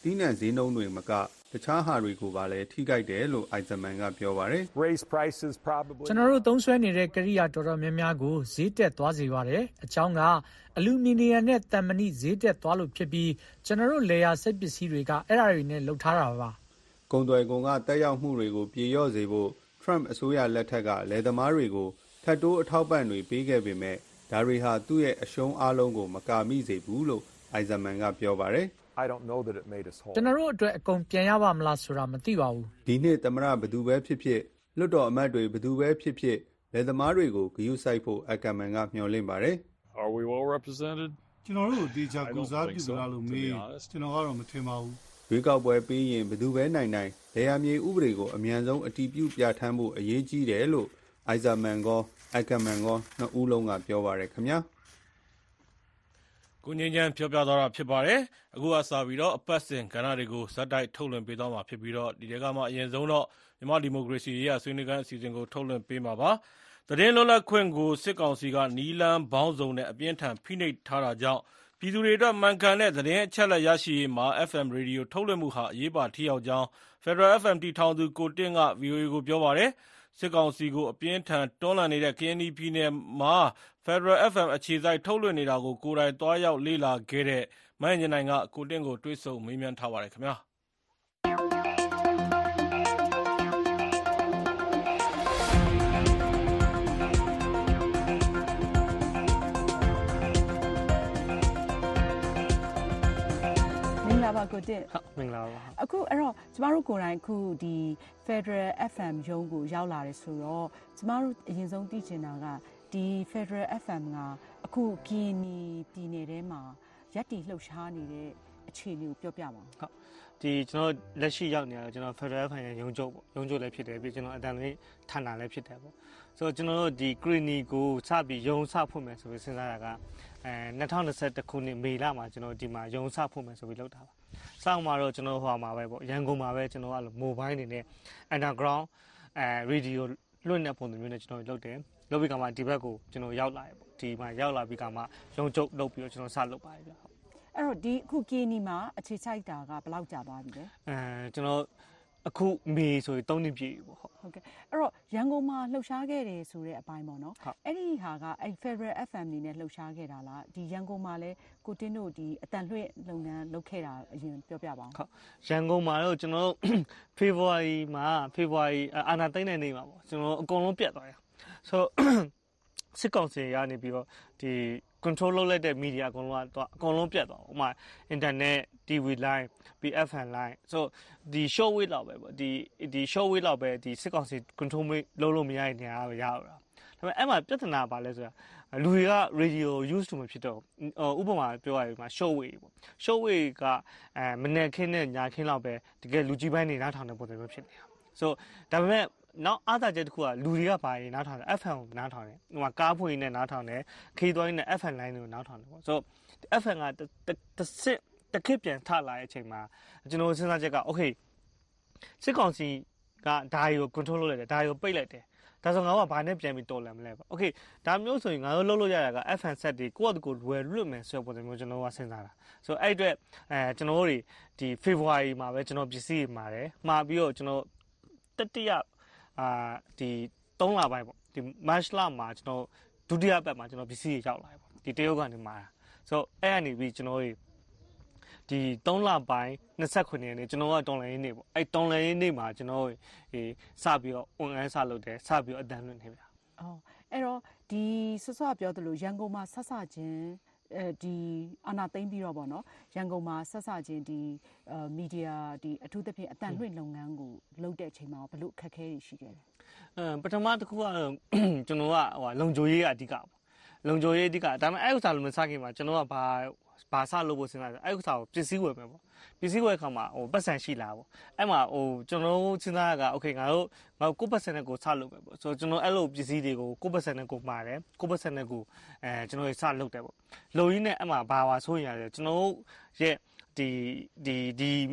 သီးနှံဈေးနှုန်းတွေမကတခြားဟာတွေကိုပါလည်းထိခိုက်တယ်လို့ Eisenman ကပြောပါတယ် Raise prices probably ကျွန်တော်တို့သုံးစွဲနေတဲ့ကိရိယာတော်တော်များများကိုဈေးတက်သွားစေပါတယ်အကြောင်းကအလူမီနီယံနဲ့တမ်မဏိဈေးတက်သွားလို့ဖြစ်ပြီးကျွန်တော်တို့လေယာစိတ်ပစ္စည်းတွေကအဲ့ဒါတွေနဲ့လှုပ်ထားတာပါကုန်သွယ်ကုန်ကတက်ရောက်မှုတွေကိုပြေလျော့စေဖို့ Trump အစိုးရလက်ထက်ကလယ်သမားတွေကိုထပ်တိုးအထောက်ပံ့တွေပေးခဲ့ပေမဲ့ဒါတွေဟာသူ့ရဲ့အရှုံးအားလုံးကိုမကာမိစေဘူးလို့ Eisenman ကပြောပါတယ် I don't know that it made us whole ကျွန်တော်တို့အတွက်အကုန်ပြန်ရပါမလားဆိုတာမသိပါဘူးဒီနှစ်သမ္မတဘယ်သူပဲဖြစ်ဖြစ်လွှတ်တော်အမတ်တွေဘယ်သူပဲဖြစ်ဖြစ်လယ်သမားတွေကိုဂရုစိုက်ဖို့ Ackerman ကမျှော်လင့်ပါတယ် Are we well represented ကျွန်တော်တို့ဒီချာကူစားပြုလာလို့မေးကျွန်တော်ကတော့မထင်ပါဘူးရွေးကောက်ပွဲပြီးရင်ဘယ်သူပဲနိုင်နိုင်လေယာမြေဥပဒေကိုအမြန်ဆုံးအတည်ပြုပြဋ္ဌာန်းဖို့အရေးကြီးတယ်လို့ Eisenman က Ackerman ကနှစ်ဦးလုံးကပြောပါတယ်ခင်ဗျာကိုငင်းချမ်းပြောပြသွားတာဖြစ်ပါတယ်အခုကစပြီးတော့အပတ်စဉ်ကဏ္ဍတွေကိုဇက်တိုက်ထုတ်လွှင့်ပေးသွားမှာဖြစ်ပြီးတော့ဒီတဲကမှအရင်ဆုံးတော့မြန်မာဒီမိုကရေစီရေးဆွေးနွေးခန်းအစီအစဉ်ကိုထုတ်လွှင့်ပေးမှာပါသတင်းလွတ်လပ်ခွင့်ကိုစစ်ကောင်စီကနီလန်းဘောင်းစုံနဲ့အပြင်းထန်ဖိနှိပ်ထားတာကြောင့်ပြည်သူတွေအတွက်မှန်ကန်တဲ့သတင်းအချက်အလက်ရရှိရေးမှာ F M Radio ထုတ်လွှင့်မှုဟာအရေးပါထိရောက်ကြောင်း Federal F M တီထောင်သူကိုတင့်က ဗွီအိုအေ ကိုပြောပါတယ်စစ်ကောင်စီကိုအပြင်းထန်တွန်းလှန်နေတဲ့ ကရင်နီပြည်နယ်မှာ Federal F M အခြေစိုက်ထုတ်လွှင့်နေတာကိုကိုယ်တိုင်သွားရောက်လေ့လာခဲ့တဲ့မန်ရင်နိုင်ကကိုတင့်ကိုတွေ့ဆုံမေးမြန်းထားပါတယ်ခင်ဗျာပါကိုတက်မင်္ဂလာပါအခုအဲ့တော့ကျမတို့ကိုယ်တိုင်အခုဒီ Federal F M ရုံးကိုရောက်လာတယ်ဆိုတော့ကျမတို့အရင်ဆုံးသိချင်တာကဒီ Federal F M ကအခုကရင်နီပြည်နယ်ထဲမှာရပ်တည်လှုပ်ရှားနေတဲ့အခြေအနေကိုပြောပြပါဦးဟုတ်ဒီကျွန်တော်လက်ရှိရောက်နေရတော့ကျွန်တော် Federal F M ရဲ့ရုံးချုပ်ပေါ့ရုံးချုပ်လည်းဖြစ်တယ်ပြီးကျွန်တော်အတန်လေးဌာနလည်းဖြစ်တယ်ပေါ့ဆိုတော့ကျွန်တော်တို့ဒီကရီနီကိုစပြီးရုံးစဖွင့်မယ်ဆိုပြီးစဉ်းစားတာကအဲ၂၀၂၁ခုနှစ်မေလမှာကျွန်တော်ဒီမှာရုံးစဖွင့်မယ်ဆိုပြီးလုပ်တာပါစောင့်မှာတော့ကျွန်တော်ဟိုမှာပဲပေါ့ရန်ကုန်မှာပဲကျွန်တော်ကလို့ mobile နေနဲ့ underground အဲ radio လွှင့်တဲ့ပုံစံမျိုးနဲ့ကျွန်တော်လုပ်တယ်လုပ်ပြီးကမှဒီဘက်ကိုကျွန်တော်ရောက်လာရပေါ့ဒီမှာရောက်လာပြီးကမှရုံးချုပ်လုပ်ပြီးတော့ကျွန်တော်စလုပ်ပါတယ်ဗျဟုတ်အဲ့တော့ဒီအခုကီနီမှာအခြေစိုက်တာကဘယ်လောက်ကြာသွားပြီလဲအဲကျွန်တော်အခုမေဆိုရင်သုံးနှစ်ပြည့်ပြီပေါ့ဟုတ်ကဲ့အဲ့တော့ရန်ကုန်မှာလှုပ်ရှားခဲ့တယ်ဆိုတဲ့အပိုင်းပေါ့နော်အဲ့ဒီဟာကအဲ့ Federal F M နေနဲ့လှုပ်ရှားခဲ့တာလားဒီရန်ကုန်မှာလဲကိုတင်းတို့ဒီအတန်လွှင့်လုပ်ငန်းလုပ်ခဲ့တာအရင်ပြောပြပါဦးဟုတ်ရန်ကုန်မှာတော့ကျွန်တော် February မှာ February အာနာသိန်းတဲ့နေ့မှာပေါ့ကျွန်တော်အကုန်လုံးပြတ်သွားရဆိုစစ်ကောင်စီကနေပြီးတော့ဒီ control လုပ်လိုက်တဲ့ media အကုန်လုံးကတော့အကုန်လုံးပြတ်သွားဥပမာ internet T V line P F M line so ဒီ short wave လောက်ပဲပေါ့ဒီဒီ short wave လောက်ပဲဒီစစ်ကောင်စီ control လုပ်လို့မရတဲ့နေရာပဲရတော့ဒါပေမဲ့အဲ့မှာပြဿနာပါလဲဆိုတာလူတွေက radio use to မဖြစ်တော့ဥပမာပြောရရင်မှာ short wave ပေါ့ short wave ကအဲမနေ့ခင်းနဲ့ညခင်းလောက်ပဲတကယ်လူကြီးပိုင်းနေနားထောင်တဲ့ပုံစံမျိုးဖြစ်နေတာ so ဒါပေမဲ့နောက်အားသာချက်တစ်ခုကလူတွေကပါရင်နားထောင်တယ် F M ကိုနားထောင်တယ်ဟိုမှာကားဖွင့်နေနားထောင်တယ်ခီးသွိုင်းနဲ့ F M line ကိုနားထောင်တယ်ပေါ့ဆိုတော့ F M ကတစစ်တခစ်ပြန်ထလာတဲ့အချိန်မှာကျွန်တော်စဉ်းစားချက်က okay စစ်ကောင်စီကဒါရီကို control လုပ်လိုက်တယ်ဒါရီကိုပိတ်လိုက်တယ်ဒါဆိုငါတို့ကဘာနဲ့ပြန်ပြီးတော်လဲမလဲပေါ့ okay ဒါမျိုးဆိုရင်ငါတို့လှုပ်လို့ရတာက F M set တွေကိုယ့်အကူလွယ်လွတ်မယ်ဆိုတဲ့ပုံစံမျိုးကျွန်တော်ကစဉ်းစားတာဆိုတော့အဲ့အတွက်အဲကျွန်တော်တို့တွေဒီ February မှာပဲကျွန်တော်ပစ္စည်းမှာတယ်မှာပြီးတော့ကျွန်တော်တတိယအာဒီသုံးလပိုင်းပေါ့ဒီ March လမှာကျွန်တော်ဒုတိယပတ်မှာကျွန်တော်ပစ္စည်းရောက်လာပြီပေါ့ဒီတရုတ်ကနေမှာဆိုတော့အဲ့ကနေပြီးကျွန်တော်ဒီသုံးလပိုင်း၂၉ရက်နေ့ကျွန်တော်ကတွန်လိုင်းနေ့ပေါ့အဲ့တွန်လိုင်းနေ့မှာကျွန်တော်ဒီစပြီးတော့ online စလုပ်တယ်စပြီးတော့အတန်းလွှင့်နေဗျာအော်အဲ့တော့ဒီဆွဆွပြောသလိုရန်ကုန်မှာဆက်ဆချင်းအဲဒီအာနာသိမ့်ပြီးတော့ဗောနော်ရန်ကုန်မှာဆက်ဆချင်းဒီမီဒီယာဒီအထူးသဖြင့်အတန်လွှင့်လုပ်ငန်းကိုလုပ်တဲ့အချိန်မှာဘယ်လိုအခက်အခဲတွေရှိခဲ့လဲအဲပထမတစ်ခုကကျွန်တော်ကဟိုလုံချိုရေးအဓိကပေါ့လုံချိုရေးအဓိကဒါပေမဲ့အဲ့ဥစ္စာလုံးမစခင်မှာကျွန်တော်ကဘာဘာစလုပ်ဖို့စဉ်းစားတယ်အဲ့ဥစ္စာကိုပစ္စည်းဝယ်မယ်ပေါ့ပစ္စည်းဝယ်ခါမှာဟိုပတ်စံရှိလားပေါ့အဲ့မှာဟိုကျွန်တော်စဉ်းစားရကโอเคငါတို့ငါတို့ကိုပတ်စံနဲ့ကိုစလုပ်မယ်ပေါ့ဆိုတော့ကျွန်တော်အဲ့လိုပစ္စည်းတွေကိုကိုပတ်စံနဲ့ကိုမှာတယ်ကိုပတ်စံနဲ့ကိုအဲကျွန်တော်စလုပ်တယ်ပေါ့လုံရင်းနဲ့အဲ့မှာဘာပါဆိုရင်ရတယ်ကျွန်တော်ရဲ့ဒီဒီဒီ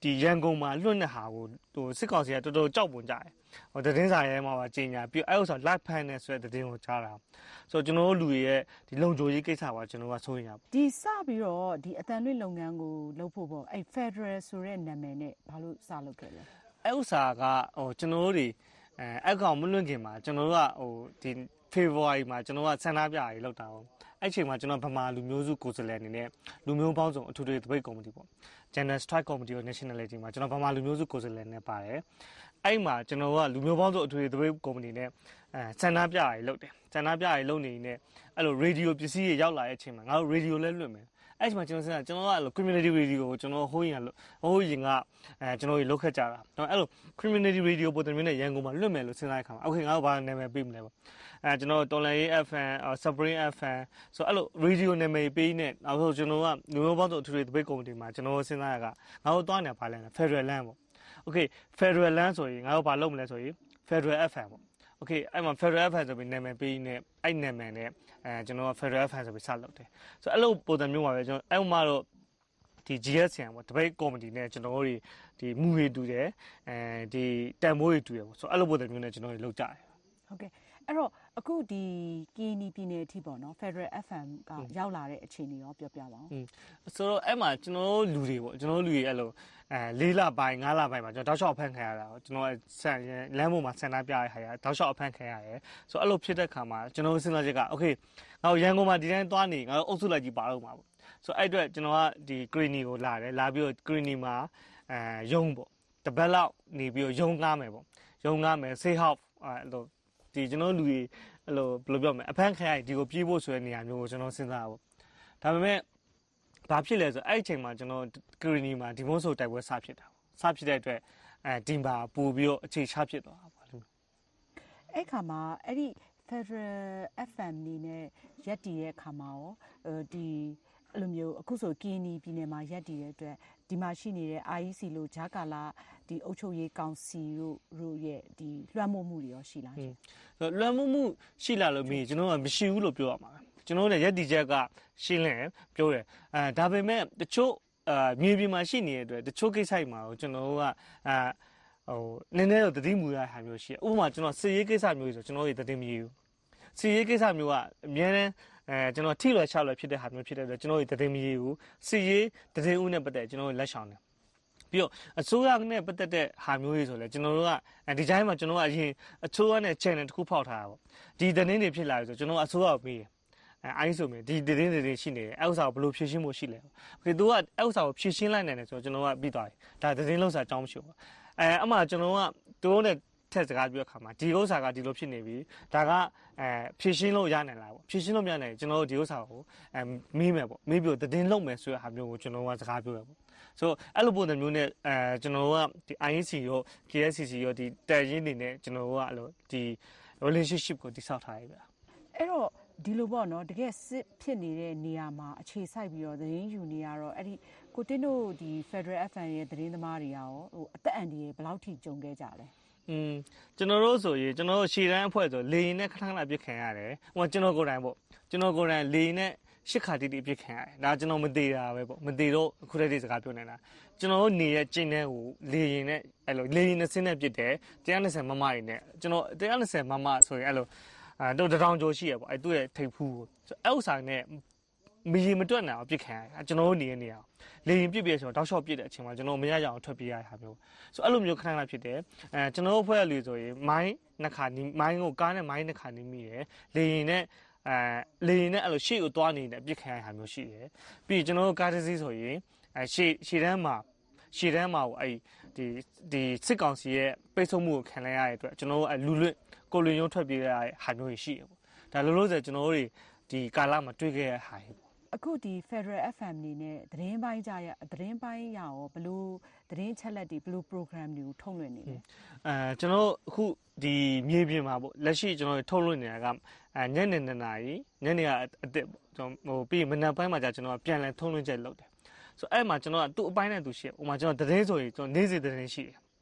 ဒီရန်ကုန်မှာလွတ်တဲ့ဟာကိုဟိုစစ်ကောင်စီကတော်တော်ကြောက်ပွန်ကြတယ်ဟိုသတင်းစာရဲမှာပါကြီးညာပြီးအဲ့ဥစ္စာလိုက်ဖန်နေဆိုတဲ့သတင်းကိုကြားတာဆိုတော့ကျွန်တော်တို့လူတွေရဲ့ဒီလုံခြုံရေးကိစ္စပါကျွန်တော်ကစိုးရိမ်ရပါဒီစပြီးတော့ဒီအတန်လွင့်လုပ်ငန်းကိုလုပ်ဖို့ပေါ့အဲ့ Federal ဆိုတဲ့နာမည်နဲ့ဘာလို့စလုပ်ခဲ့လဲအဲ့ဥစ္စာကဟိုကျွန်တော်တို့တွေအဲအကောင်မလွင့်ခင်မှာကျွန်တော်တို့ကဟိုဒီ February မှာကျွန်တော်ကဆန္ဒပြရေးလုပ်တာပေါ့အဲ့ချိန်မှာကျွန်တော်ဗမာလူမျိုးစုကိုယ်စားလှယ်အနေနဲ့လူမျိုးပေါင်းစုံအထူးသဖြင့်ကော်မတီပေါ့ Gender Strike Committee of Nationality မှာကျွန်တော်ဗမာလူမျိုးစုကိုယ်စားလှယ်နဲ့ပါတယ်အဲ့မှာကျွန်တော်ကလူမျိုးပေါင်းစုံအထူးသဖြင့်ကော်မတီနဲ့အဲဆန္ဒပြရေးလုပ်တယ်ဆန္ဒပြရေးလုပ်နေနေအဲ့လိုရေဒီယိုပစ္စည်းတွေရောက်လာတဲ့အချိန်မှာငါတို့ရေဒီယိုလဲလွှင့်မယ်အဲ့ဒီမှာကျွန်တော်စဉ်းစားကျွန်တော်ကအဲ့လို community radio ကိုကျွန်တော်ဟိုးရင်ဟိုးရင်ကအဲကျွန်တော်ကြီးလုပ်ခဲ့ကြတာအဲ့လို community radio ပုံစံမျိုးနဲ့ရန်ကုန်မှာလွှင့်မယ်လို့စဉ်းစားတဲ့အခါမှာโอเคငါတို့ဘာနာမည်ပေးမလဲပေါ့အဲကျွန်တော်တော်လန်ရေး F M Spring F M ဆိုအဲ့လို radio နာမည်ပေးနေနောက်ဆုံးကျွန်တော်ကလူမျိုးပေါင်းစုံအထူးသဖြင့်ကော်မတီမှာကျွန်တော်စဉ်းစားရကငါတို့သွားနေပါလဲ Federal Land ပေါ့ okay Federal Land ဆိုရင်ငါတို့ဘာလုပ်မလဲဆိုရင် Federal F M ပေါ့ okay အဲ့မှာ Federal F M ဆိုပြီးနာမည်ပေးနေအဲ့နာမည်နဲ့အဲကျွန်တော်က Federal F M ဆိုပြီးစလုပ်တယ်ဆိုအဲ့လိုပုံစံမျိုးပါပဲကျွန်တော်အဲ့မှာတော့ဒီ G S C ပေါ့တပိတ်ကော်မတီနဲ့ကျွန်တော်တို့ဒီမူတွေတူတယ်အဲဒီတန်မိုးတွေတူတယ်ပေါ့ဆိုအဲ့လိုပုံစံမျိုးနဲ့ကျွန်တော်တို့လုပ်ကြတယ်ဟုတ်ကဲ့အဲ့တော့အခုဒီ ကီနီ ပြည်နယ်အထိပေါ့နော် Federal F M ကရောက်လာတဲ့အခြေအနေရောပြောပြပါဦးဆိုတော့အဲ့မှာကျွန်တော်တို့လူတွေပေါ့ကျွန်တော်တို့လူတွေအဲ့လိုအဲလေးလပိုင်းငါးလပိုင်းမှာကျွန်တော်တောက်လျှောက်ဖန်ခံရတာကျွန်တော်ဆန်လမ်းပေါ်မှာဆန္ဒပြရတဲ့ခါရတောက်လျှောက်အဖန်ခံရတယ်ဆိုတော့အဲ့လိုဖြစ်တဲ့ခါမှာကျွန်တော်စဉ်းစားချက်ကโอเคငါတို့ရန်ကုန်မှာဒီတိုင်းသွားနေငါတို့အုပ်စုလိုက်ကြီးပါတော့မှာပေါ့ဆိုတော့အဲ့အတွက်ကျွန်တော်ကဒီဂရီနီကိုလာတယ်လာပြီးတော့ဂရီနီမှာအဲယုံပေါ့တပတ်လောက်နေပြီးတော့ယုံကားမယ်ပေါ့ယုံကားမယ်ဆေးဟောက်အဲ့လိုဒီကျွန်တော်လူတွေအဲ့လိုဘယ်လိုပြောမလဲအဖန်ခံရဒီကိုပြေးဖို့ဆိုတဲ့နေရာမျိုးကိုကျွန်တော်စဉ်းစားတာပေါ့ဒါပေမဲ့ဘာဖြစ်လဲဆိုအဲ့အချိန်မှာကျွန်တော်ဂရီနီမှာဒီမုန်းဆိုတိုက်ပွဲစဖြစ်တာစဖြစ်တဲ့အတွက်အဲဒီမှာပို့ပြီးတော့အခြေချဖြစ်သွားတာပေါ့လို့အဲ့ခါမှာအဲ့ဒီ Federal F M နေနဲ့ရက်တည်တဲ့ခါမှာရောဒီအဲ့လိုမျိုးအခုဆို ကီနီ ပြည်နယ်မှာရက်တည်တဲ့အတွက်ဒီမှာရှိနေတဲ့ I E C လို့ဂျာကာလာဒီအုပ်ချုပ်ရေးကောင်စီတို့တို့ရဲ့ဒီလွှမ်းမိုးမှုတွေရောရှိလားရှင်။လွှမ်းမိုးမှုရှိလာလို့မင်းကျွန်တော်ကမရှိဘူးလို့ပြောရမှာ။ကျွန်တော်လည်းရက်တည်ချက်ကရှင်းလင်းပြောတယ်။အဲဒါပေမဲ့တချို့အာမြေပြင်မှာရှိနေတဲ့အတွက်တချို့ကိစ္စတွေမှာကျွန်တော်ကအာဟိုနည်းနည်းတော့တတိမူရဟာမျိုးရှိတယ်။ဥပမာကျွန်တော်စစ်ရေးကိစ္စမျိုးဆိုကျွန်တော်တို့တတိမယူ။စစ်ရေးကိစ္စမျိုးကအများနဲ့အဲကျွန်တော်ထိလွယ်ချလွယ်ဖြစ်တဲ့ဟာမျိုးဖြစ်တဲ့အတွက်ကျွန်တော်တို့တည်မရေးဘူးစီရေးတည်ဦးနဲ့ပတ်သက်ကျွန်တော်တို့လက်ဆောင်တယ်ပြီးတော့အစိုးရနဲ့ပတ်သက်တဲ့ဟာမျိုးတွေဆိုလဲကျွန်တော်တို့ကဒီတိုင်းမှာကျွန်တော်ကအရင်အစိုးရနဲ့ channel တစ်ခုဖောက်ထားတာပေါ့ဒီသတင်းတွေဖြစ်လာပြီဆိုကျွန်တော်အစိုးရကိုပြီးတယ်အဲအိုင်းဆိုမြင်ဒီသတင်းတွေရှိနေတယ်အဲ့ဥစ္စာကိုဘယ်လိုဖြည့်ရှင်းဖို့ရှိလဲโอเคသူကအဲ့ဥစ္စာကိုဖြည့်ရှင်းလိုက်နိုင်တယ်ဆိုတော့ကျွန်တော်ကပြီးသွားပြီဒါသတင်းလုံးစာအကြောင်းမရှိဘူးအဲအမှကျွန်တော်ကသူတို့နဲ့ထက်စကားပြောခါမှာဒီဥစ္စာကဒီလိုဖြစ်နေပြီဒါကအဲဖြည့်ရှင်းလို့ရနိုင်လားပေါ့ဖြည့်ရှင်းလို့မရနိုင်ကျွန်တော်တို့ဒီဥစ္စာကိုအဲမေးမယ်ပေါ့မေးပြီးတော့သတင်းလုပ်မယ်ဆိုတဲ့ဟာမျိုးကိုကျွန်တော်ကစကားပြောရပေါ့ဆိုအဲ့လိုပုံစံမျိုးနဲ့အဲကျွန်တော်ကဒီ I E C ရော K S C C ရောဒီတက်ရင်းနေနဲ့ကျွန်တော်ကအဲ့လိုဒီ relationship ကိုတိစောက်ထားရပြီအဲ့တော့ဒီလိုပေါ့နော်တကယ်စစ်ဖြစ်နေတဲ့နေရာမှာအခြေစိုက်ပြီးတော့သတင်းယူနေရတော့အဲ့ဒီကိုတင်းတို့ဒီ Federal F M ရဲ့သတင်းသမားတွေရောဟိုအသက်အန္တရာယ်ဘယ်လောက်ထိကြုံခဲ့ကြလဲอืมကျွန်တော်တို့ဆိုရင်ကျွန်တော်တို့ရှေ့တန်းအဖွဲ့ဆိုလေရင်နဲ့ခဏခဏပြစ်ခံရတယ်ဟိုကျွန်တော်ကိုယ်တိုင်ပေါ့ကျွန်တော်ကိုယ်တိုင်လေရင်နဲ့ရှစ်ခါတိတိပြစ်ခံရတယ်ဒါကျွန်တော်မသေးတာပဲပေါ့မသေးတော့အခုတည်းစကားပြောနေတာကျွန်တော်တို့နေရဲ့ကျင်းတဲ့ကိုလေရင်နဲ့အဲ့လိုလေရင်နဲ့ဆင်းနဲ့ပြစ်တယ်one twentyမမတွေနဲ့ကျွန်တော်one twentyမမဆိုရင်အဲ့လိုအဲတော့တထောင်ကျော်ရှိရပေါ့အဲသူ့ရဲ့ထိပ်ဖူးအဲ့ဥစားနဲ့မရင်မတွက်နိုင်အောင်ပြစ်ခံရတယ်ကျွန်တော်တို့နေနေရအောင်လေရင်ပြစ်ပြဆိုတော့တောက်လျှောက်ပြစ်တဲ့အချိန်မှာကျွန်တော်မရရအောင်ထွက်ပြေးရတာမျိုးဆိုအဲ့လိုမျိုးခဏခဏဖြစ်တယ်အဲကျွန်တော်တို့ဖွဲ့ရလူဆိုရင်မိုင်းနှစ်ခါနီးမိုင်းကိုကားနဲ့မိုင်းနှစ်ခါနီးမိတယ်လေရင်နဲ့အဲလေရင်နဲ့အဲ့လိုရှေ့ကိုသွားနေတဲ့ပြစ်ခံရတာမျိုးရှိတယ်ပြီးကျွန်တော်တို့ကားတစ်စီးဆိုရင်အဲရှေ့ရှေ့တန်းမှာရှေ့တန်းမှာကိုအဲ့ဒီဒီစစ်ကောင်စီရဲ့ပိတ်ဆို့မှုကိုခံလိုက်ရတဲ့အတွက်ကျွန်တော်တို့အလူလွတ်ကိုလွင်ရုံးထွက်ပြေးရတဲ့ဟာမျိုးရှိတယ်ပေါ့ဒါလို့လို့ဆိုကျွန်တော်တို့ဒီကာလမှာတွေ့ခဲ့ရဟာပေါ့အခုဒီ Federal F M နေနဲ့သတင်းပိုင်းကြရသတင်းပိုင်းရရောဘလို့သတင်းချက်လက်တွေဘလို့ program တွေကိုထုတ်လွှင့်နေလဲအဲကျွန်တော်အခုဒီမြေပြင်မှာပေါ့လက်ရှိကျွန်တော်ထုတ်လွှင့်နေတာကအဲညနေနှစ်နာရီညနေကအစ်ပေါ့ကျွန်တော်ဟိုပြီးမနက်ပိုင်းမှာじゃကျွန်တော်ပြန်လည်ထုတ်လွှင့်ချက်လုပ်တယ်ဆိုအဲ့မှာကျွန်တော်ကသူ့အပိုင်းနဲ့သူရှိဥပမာကျွန်တော်သတင်းဆိုရင်ကျွန်တော်နေ့စဉ်သတင်းရှိတယ်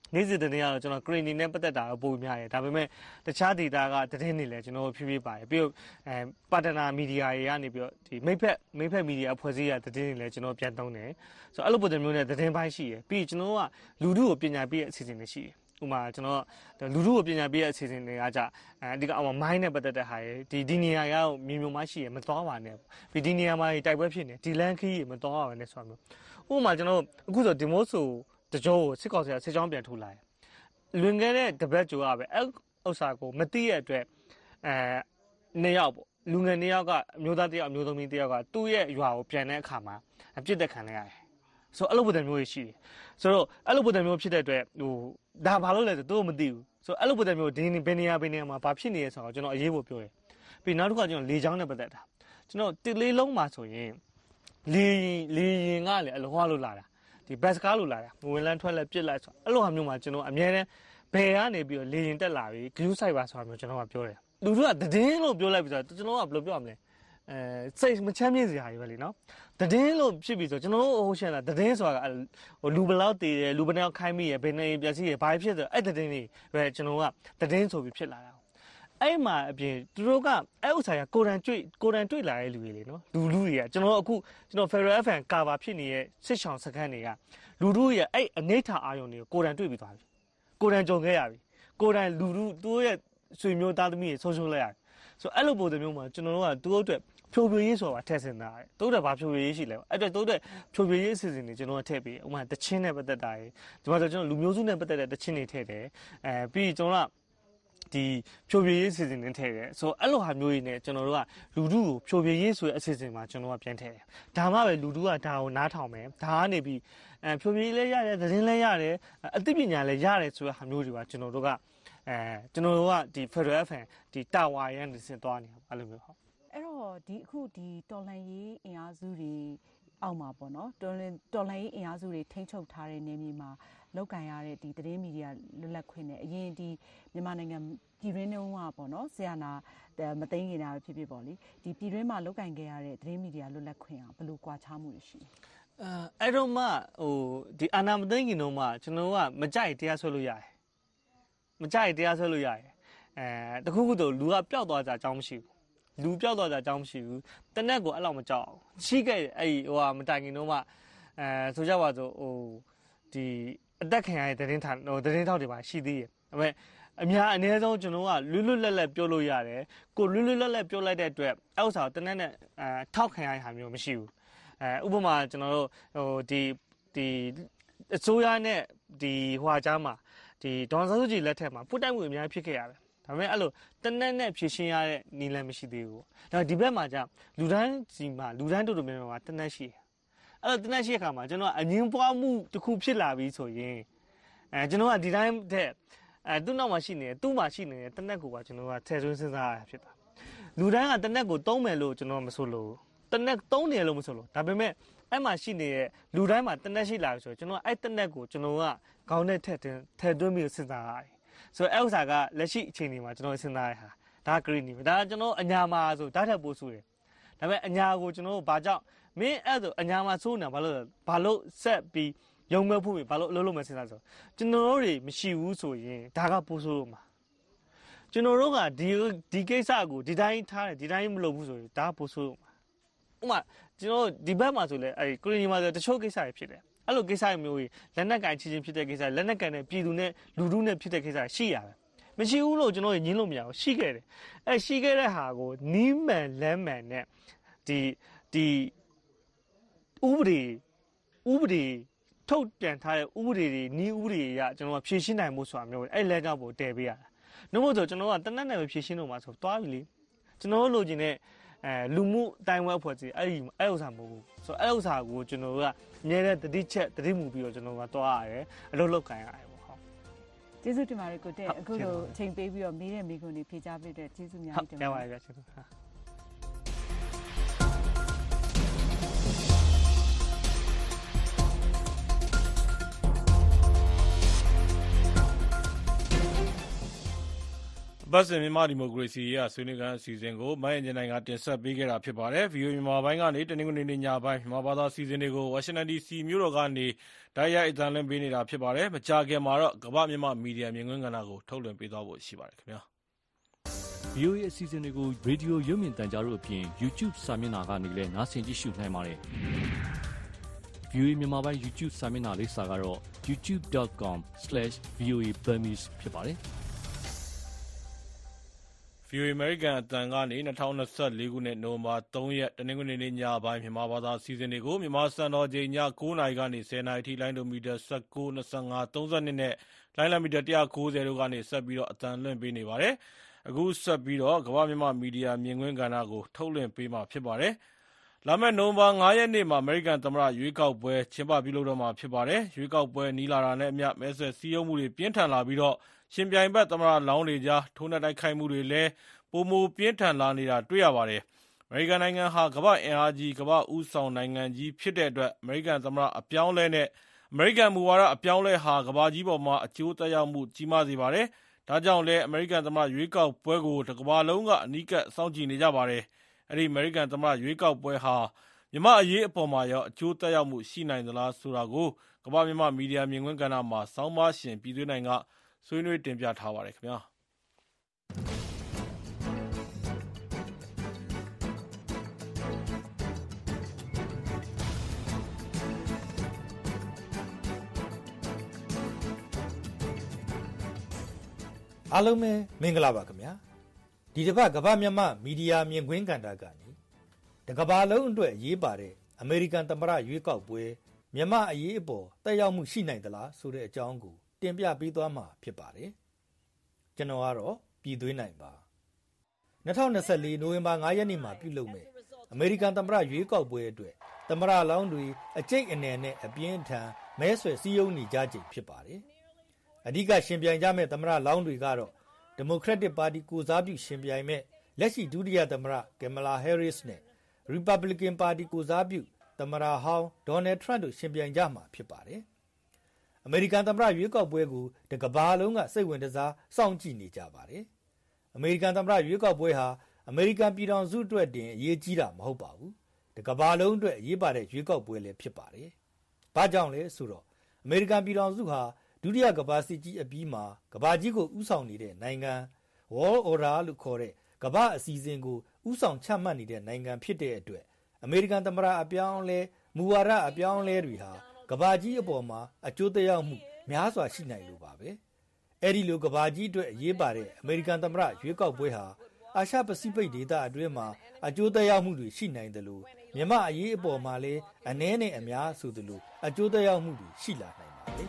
နေ့စဉ်သတင်းကတော့ကျွန်တော် green နဲ့ပတ်သက်တာကိုပိုများတယ်ဒါပေမဲ့တခြား data ကသတင်းတွေလည်းကျွန်တော်ဖြည်းဖြည်းပါတယ်ပြီးတော့အဲ partner media တွေကနေပြီးတော့ဒီမိဖက်မိဖက် media အဖွဲ့အစည်းရသတင်းတွေလည်းကျွန်တော်ပြန်သုံးတယ်ဆိုတော့အဲ့လိုပုံစံမျိုးနဲ့သတင်းပိုင်းရှိတယ်ပြီးကျွန်တော်ကလူထုကိုပညာပေးတဲ့အစီအစဉ်တွေရှိတယ်ဥပမာကျွန်တော်လူထုကိုပညာပေးတဲ့အစီအစဉ်တွေကကြအဲဒီကအောက်မှာ mind နဲ့ပတ်သက်တဲ့ဟာရယ်ဒီဒီနေရာရောက်မြေမြုံမှရှိရယ်မသွားပါနဲ့ပြီးဒီနေရာမှာတိုက်ပွဲဖြစ်နေဒီလန်ခီးရယ်မသွားပါနဲ့ဆိုတော့ဥပမာကျွန်တော်အခုဆိုဒီမို့ဆိုတကြောကိုစစ်ကောင်စီကစစ်ကြောင်းပြန်ထုတ်လာတယ်လွင်ခဲ့တဲ့တပတ်ကျော်ကပဲအဲ့ဥစ္စာကိုမသိရတဲ့အတွက်အဲနှစ်ယောက်ပေါ့လူငယ်နှစ်ယောက်ကအမျိုးသားတစ်ယောက်အမျိုးသမီးတစ်ယောက်ကသူ့ရဲ့ရွာကိုပြန်တဲ့အခါမှာအပြစ်သက်ခံရရတယ်ဆိုတော့အဲ့လိုပုံစံမျိုးရှိတယ်ဆိုတော့အဲ့လိုပုံစံမျိုးဖြစ်တဲ့အတွက်ဟိုဒါဘာလို့လဲဆိုတော့မသိဘူးဆိုတော့အဲ့လိုပုံစံမျိုးဒီဘယ်နေရာဘယ်နေရာမှာဘာဖြစ်နေရဲဆိုတော့ကျွန်တော်အရေးဖို့ပြောတယ်ပြီးနောက်တစ်ခါကျွန်တော်လေချောင်းနဲ့ပတ်သက်တာကျွန်တော်တစ်လေးလုံးမှာဆိုရင်လေလေရင်ကလည်းအလောဟလို့လာတာဒီဘတ်စကားလို့လာတာဝင်လန်းထွက်လက်ပြစ်လိုက်ဆိုအဲ့လိုဟာမျိုးမှာကျွန်တော်အများနဲ့ဘယ်ကနေပြီးတော့လေရင်တက်လာပြီးဂလူးဆိုင်ပါဆိုတာမျိုးကျွန်တော်ကပြောတယ်လူတို့ကတည်င်းလို့ပြောလိုက်ပြီးဆိုတော့ကျွန်တော်ကဘယ်လိုပြောရမလဲအဲစိတ်မချမ်းမြေ့စရာကြီးပဲလीနော်တည်င်းလို့ဖြစ်ပြီးဆိုကျွန်တော်တို့ဟိုရှင်းလာတည်င်းဆိုတာဟိုလူဘလောက်တည်တယ်လူဘယ်နှယောက်ခိုင်းမိရယ်ဘယ်နေပျက်စီးရယ်ဘာဖြစ်ဆိုအဲ့တည်င်းလေးပဲကျွန်တော်ကတည်င်းဆိုပြီးဖြစ်လာတာအဲ့မှာအပြင်သူတို့ကအဲ့ဥစ္စာကကိုရန်တွေ့ကိုရန်တွေ့လာတဲ့လူတွေလေနော်လူလူတွေကကျွန်တော်အခုကျွန်တော် Federal အက်ဖ် em ကာဗာဖြစ်နေတဲ့စစ်ဆောင်စခန်းတွေကလူလူရဲ့အဲ့အနေထာအာယုံတွေကိုကိုရန်တွေ့ပြီးသွားပြီကိုရန်ကြုံခဲ့ရပြီကိုရန်လူလူသူတို့ရဲ့ဆွေမျိုးသားသမီးတွေဆုံးရှုံးလိုက်ရတယ်ဆိုအဲ့လိုပုံစံမျိုးမှာကျွန်တော်တို့ကသူတို့အတွက်ဖြိုပြရေးဆိုတာထည့်စင်တာတယ်သူတို့ကဘာဖြိုပြရေးရှိလဲအဲ့အတွက်သူတို့ဖြိုပြရေးအစီအစဉ်တွေကျွန်တော်ကထည့်ပြီးဥပမာတချင်းနဲ့ပတ်သက်တာရယ်ဒီမှာဆိုကျွန်တော်လူမျိုးစုနဲ့ပတ်သက်တဲ့တချင်းတွေထည့်တယ်အဲပြီးကျွန်တော်ကဒီဖြိုပြရေးအစီအစဉ်တွေထည့်တယ်ဆိုအဲ့လိုဟာမျိုးတွေနဲ့ကျွန်တော်တို့ကလူထုကိုဖြိုပြရေးဆိုတဲ့အစီအစဉ်မှာကျွန်တော်ကပြန်ထည့်တယ်ဒါမှပဲလူထုကဒါကိုနားထောင်မယ်ဒါကနေပြီးအဲဖြိုပြရေးလည်းရတယ်သတင်းလည်းရတယ်အသိပညာလည်းရတယ်ဆိုတဲ့ဟာမျိုးတွေပါကျွန်တော်တို့ကအဲကျွန်တော်တို့ကဒီ Federal အက်ဖ် em ဒီတာဝါရန်နေစင်သွားနေတာအဲ့လိုမျိုးဟုတ်အဲ့တော့ဒီအခုဒီတော်လှန်ရေးအင်အားစုတွေအောက်မှာပေါ့နော်တော်လှန်တော်လှန်ရေးအင်အားစုတွေထိန်းချုပ်ထားတဲ့နေမြေမှာလောက်ကန်ရတဲ့ဒီသတင်းမီဒီယာလွတ်လပ်ခွင့်နဲ့အရင်ဒီမြန်မာနိုင်ငံပြည်တွင်းတုန်းကပေါ့နော်ဆရာနာမသိငင်တာဖြစ်ဖြစ်ပေါ့လေဒီပြည်တွင်းမှာလောက်ကန်ခဲ့ရတဲ့သတင်းမီဒီယာလွတ်လပ်ခွင့်အောင်ဘယ်လိုကွာခြားမှုတွေရှိလဲအဲအဲ့တော့မှဟိုဒီအာနာမသိငင်တော့မှကျွန်တော်ကမကြိုက်တရားဆွဲလို့ရတယ်မကြိုက်တရားဆွဲလို့ရတယ်အဲတခုခုတော့လူကပျောက်သွားကြအကြောင်းမရှိဘူးလူပျောက်သွားကြအကြောင်းမရှိဘူးတနက်ကိုအဲ့လောက်မကြောက်အောင်ရှိခဲ့အဲ့ဟိုဟာမတိုင်ခင်တော့မှအဲဆိုကြပါစို့ဟိုဒီအသက်ခံရတဲ့သတင်းထောက်ဟိုသတင်းထောက်တွေပါရှိသေးတယ်ဒါပေမဲ့အများအနည်းဆုံးကျွန်တော်ကလွတ်လွတ်လပ်လပ်ပြောလို့ရတယ်ကိုလွတ်လွတ်လပ်လပ်ပြောလိုက်တဲ့အတွက်အဲ့ဥစ္စာတနက်နဲ့အဲထောက်ခံရတဲ့ဟာမျိုးမရှိဘူးအဲဥပမာကျွန်တော်တို့ဟိုဒီဒီအစိုးရနဲ့ဒီဟွာကြားမှာဒီဒေါန်ဆန်းစုကြည်လက်ထက်မှာပုတ်တိုက်မှုအများကြီးဖြစ်ခဲ့ရတယ်ဒါပေမဲ့အဲ့လိုတနက်နဲ့ဖြည့်ရှင်းရတဲ့နီလန်မရှိသေးဘူး။ဒါဒီဘက်မှာじゃလူတန်းစီမှာလူတန်းတို့တို့များများတနက်ရှိတယ်။အဲ့တော့တနက်ရှိတဲ့အခါမှာကျွန်တော်အငင်းပွားမှုတစ်ခုဖြစ်လာပြီဆိုရင်အဲကျွန်တော်ကဒီတိုင်းတဲ့အဲသူ့နောက်မှာရှိနေတယ်သူ့မှာရှိနေတဲ့တနက်ကိုပါကျွန်တော်ကထဲသွင်းစဉ်းစားရဖြစ်တာ။လူတန်းကတနက်ကိုသုံးမယ်လို့ကျွန်တော်မဆိုလို့တနက်သုံးတယ်လို့မဆိုလို့ဒါပေမဲ့အဲ့မှာရှိနေတဲ့လူတိုင်းမှာတနက်ရှိလာပြီဆိုတော့ကျွန်တော်အဲ့တနက်ကိုကျွန်တော်ကခေါင်းနဲ့ထက်တင်ထဲသွင်းပြီးစဉ်းစားရတယ်။ဆိုတော့အဲ့ဥစ္စာကလက်ရှိအချိန်ဒီမှာကျွန်တော်စဉ်းစားရတာဒါဂရီနီပဲဒါကျွန်တော်အညာမှာဆိုဓာတ်ထက်ပိုးဆိုးတယ်ဒါပေမဲ့အညာကိုကျွန်တော်ဘာကြောင့်မင်းအဲ့ဆိုအညာမှာဆိုးနေတာဘာလို့ဘာလို့ဆက်ပြီးရုံမဲ့ဖို့ဘာလို့အလုပ်လုပ်မယ်စဉ်းစားဆိုကျွန်တော်တို့တွေမရှိဘူးဆိုရင်ဒါကပိုးဆိုးလို့မှာကျွန်တော်တို့ကဒီဒီကိစ္စကိုဒီတိုင်းထားတယ်ဒီတိုင်းမလုပ်ဘူးဆိုရင်ဒါကပိုးဆိုးလို့မှာဥပမာကျွန်တော်ဒီဘက်မှာဆိုလဲအဲ့ဂရီနီမှာဆိုတချို့ကိစ္စတွေဖြစ်တယ်အဲ့လိုကိစ္စမျိုးကြီးလက်နက်ကင်ချင်းချင်းဖြစ်တဲ့ကိစ္စလက်နက်ကင်နဲ့ပြည်သူနဲ့လူထုနဲ့ဖြစ်တဲ့ကိစ္စရှိရတယ်မရှိဘူးလို့ကျွန်တော်ညင်းလို့မရဘူးရှိခဲ့တယ်အဲရှိခဲ့တဲ့ဟာကိုနီးမှန်လမ်းမှန်နဲ့ဒီဒီဥပဒေဥပဒေထုတ်ပြန်ထားတဲ့ဥပဒေတွေနီးဥပဒေရကျွန်တော်ကဖြည့်ရှင်းနိုင်မှုဆိုတာမျိုးအဲ့လက်ကြောင့်ပို့တည်ပေးရတာနှုတ်မို့ဆိုကျွန်တော်ကတနက်နဲ့ပဲဖြည့်ရှင်းလို့မှာဆိုသွားပြီလေကျွန်တော်လိုချင်တဲ့အဲလူမှုအတိုင်းဝဲအဖွဲ့ကြီးအဲ့ဒီအဲ့ဥစ္စာမဟုတ်ဘူးဆိုတော့အဲ့ဥစ္စာကိုကျွန်တော်ကအမြဲတမ်းတတိချက်တတိမူပြီးတော့ကျွန်တော်ကတွားရတယ်အလုပ်လုပ်ကန်ရတယ်ပေါ့ဟုတ်ကျေးဇူးတင်ပါတယ်ကိုတဲ့အခုလိုအချိန်ပေးပြီးတော့မေးတဲ့မိခွန်းတွေဖြေချပေးတဲ့ကျေးဇူးများတင်ပါတယ်ဟုတ်ပါပါကျေးဇူးဟာဘတ်စင်မြန်မာဒီမိုကရေစီရဲ့ဆွေးနွေးခန်းအစီအစဉ်ကိုမိုင်းအင်ဂျင်နိုင်ငံတင်ဆက်ပေးခဲ့တာဖြစ်ပါတယ်။ဗီအိုအေမြန်မာပိုင်းကနေတနင်္ဂနွေနေ့ညပိုင်းမြန်မာဘာသာအစီအစဉ်တွေကိုဝါရှင်တန်ဒီစီမြို့တော်ကနေတိုက်ရိုက်အသံလွှင့်ပေးနေတာဖြစ်ပါတယ်။မကြာခင်မှာတော့ကမ္ဘာမြန်မာမီဒီယာမြင်ကွင်းကဏ္ဍကိုထုတ်လွှင့်ပေးသွားဖို့ရှိပါတယ်ခင်ဗျာ။ ဗွီအိုအေ အစီအစဉ်တွေကိုရေဒီယိုရုပ်မြင်သံကြားတို့အပြင် YouTube စာမျက်နှာကနေလည်းနားဆင်ကြည့်ရှုနိုင်ပါတယ်။ ဗွီအိုအေမြန်မာပိုင်း YouTube စာမျက်နှာလိပ်စာကတော့ ยูทูบ ဒอท ကွန် စလဲ့ ဗီအိုအေ Burmese ဖြစ်ပါတယ်။ဗွီအိုအေ အမေရိကန်အသံကနေ၂၀၂၄ ခုနှစ်နိုဝင်ဘာသုံးရက်တနင်္ဂနွေနေ့ညပိုင်းမြန်မာဘာသာအစီအစဉ်တွေကိုမြန်မာစံတော်ချိန်ညကိုးနာရီကနေ ဆယ်နာရီထိလိုင်းဒိုမီတာ၁၉၊၂၅၊၃၂နဲ့လိုင်းလံမီတာ၁၉၀တို့ကနေဆက်ပြီးအသံလွှင့်ပေးနေပါတယ်။အခုဆက်ပြီးတော့ကမ္ဘာမြန်မာမီဒီယာမြင်ကွင်းကဏ္ဍကိုထုတ်လွှင့်ပေးမှာဖြစ်ပါတယ်။လာမယ့်နိုဝင်ဘာငါးရက်နေ့မှာအမေရိကန်သမ္မတရွေးကောက်ပွဲကျင်းပပြုလုပ်တော့မှာဖြစ်ပါတယ်။ရွေးကောက်ပွဲနီးလာတာနဲ့အမျှမဲဆွယ်စည်းရုံးမှုတွေပြင်းထန်လာပြီးတော့ရှင်ပြိုင်ဘက်သမ္မတလောင်းတွေကြားထိုးနှက်တိုက်ခိုက်မှုတွေလည်းပိုမိုပြင်းထန်လာနေတာတွေ့ရပါတယ်။အမေရိကန်နိုင်ငံဟာကမ္ဘာ့အင်အားကြီးကမ္ဘာ့ဦးဆောင်နိုင်ငံကြီးဖြစ်တဲ့အတွက်အမေရိကန်သမ္မတအပြောင်းလဲနဲ့အမေရိကန်မူဝါဒအပြောင်းလဲဟာကမ္ဘာကြီးပေါ်မှာအကျိုးသက်ရောက်မှုကြီးမားစေပါတယ်။ဒါကြောင့်လည်းအမေရိကန်သမ္မတရွေးကောက်ပွဲကိုတစ်ကမ္ဘာလုံးကအနီးကပ်စောင့်ကြည့်နေကြပါတယ်။အဲဒီအမေရိကန်သမ္မတရွေးကောက်ပွဲဟာမြန်မာအရေးအပေါ်မှာရောအကျိုးသက်ရောက်မှုရှိနိုင်သလားဆိုတာကိုကမ္ဘာမြန်မာမီဒီယာမြင်ကွင်းကဏ္ဍမှာဆောင်းပါးရှင်ပြည်သွင်းနိုင်ကဆွေးနွေးတင်ပြထားပါတယ်ခင်ဗျာ။အားလုံးပဲမင်္ဂလာပါခင်ဗျာဒီတစ်ပတ်ကမ္ဘာမြန်မာမီဒီယာမြင်ကွင်းကဏ္ဍကနေတကမ္ဘာလုံးအတွက်ရေးပါတဲ့အမေရိကန်သမ္မတရွေးကောက်ပွဲမြန်မာအရေးအပေါ်တက်ရောက်မှုရှိနိုင်သလားဆိုတဲ့အကြောင်းကိုတင်ပြပေးသွားမှာဖြစ်ပါတယ်ကျွန်တော်ကတော့ပြည်သွင်းနိုင်ပါ၂၀၂၄နိုဝင်ဘာငါးရက်နေ့မှာပြုလုပ်မယ်အမေရိကန်သမ္မတရွေးကောက်ပွဲအတွက်သမ္မတလောင်းတွေအကျိတ်အနယ်နဲ့အပြင်းထန်မဲဆွယ်စည်းရုံးနေကြချိန်ဖြစ်ပါတယ်အဓိကရှင်ပြိုင်ကြမဲ့သမ္မတလောင်းတွေကတော့ဒီမိုကရက်တစ်ပါတီကိုစားပြုရှင်ပြိုင်မဲ့လက်ရှိဒုတိယသမ္မတကင်မလာဟဲရစ်နဲ့ရီပတ်ဘလစ်ကန်ပါတီကိုစားပြုသမ္မတဟောင်းဒေါ်နယ်ထရန့်တို့ရှင်ပြိုင်ကြမှာဖြစ်ပါတယ်အမေရိကန်သမ္မတရွေးကောက်ပွဲကိုတကမ္ဘာလုံးကစိတ်ဝင်စားစောင့်ကြည့်နေကြပါတယ်အမေရိကန်သမ္မတရွေးကောက်ပွဲဟာအမေရိကန်ပြည်ထောင်စုအတွက်တင်အရေးကြီးတာမဟုတ်ပါဘူးတကမ္ဘာလုံးအတွက်အရေးပါတဲ့ရွေးကောက်ပွဲလည်းဖြစ်ပါတယ်ဘာကြောင့်လဲဆိုတော့အမေရိကန်ပြည်ထောင်စုဟာဒုတိယကမ္ဘာစစ်ကြီးအပြီးမှာကမ္ဘာကြီးကိုဥဆောင်နေတဲ့နိုင်ငံ World Order လို့ခေါ်တဲ့ကမ္ဘာအစီအစဉ်ကိုဥဆောင်ချမှတ်နေတဲ့နိုင်ငံဖြစ်တဲ့အတွက်အမေရိကန်သမ္မတအပြောင်းလဲမူဝါဒအပြောင်းလဲတွေဟာကမ္ဘာကြီးအပေါ်မှာအကျိုးသက်ရောက်မှုများစွာရှိနိုင်လို့ပါပဲအဲ့ဒီလိုကမ္ဘာကြီးအတွက်အရေးပါတဲ့အမေရိကန်သမ္မတရွေးကောက်ပွဲဟာအာရှပစိဖိတ်ဒေသအတွင်းမှာအကျိုးသက်ရောက်မှုတွေရှိနိုင်တယ်လို့မြန်မာအရေးအပေါ်မှာလည်းအနည်းနဲ့အများဆိုသလိုအကျိုးသက်ရောက်မှုတွေရှိလာနိုင်ပါတယ်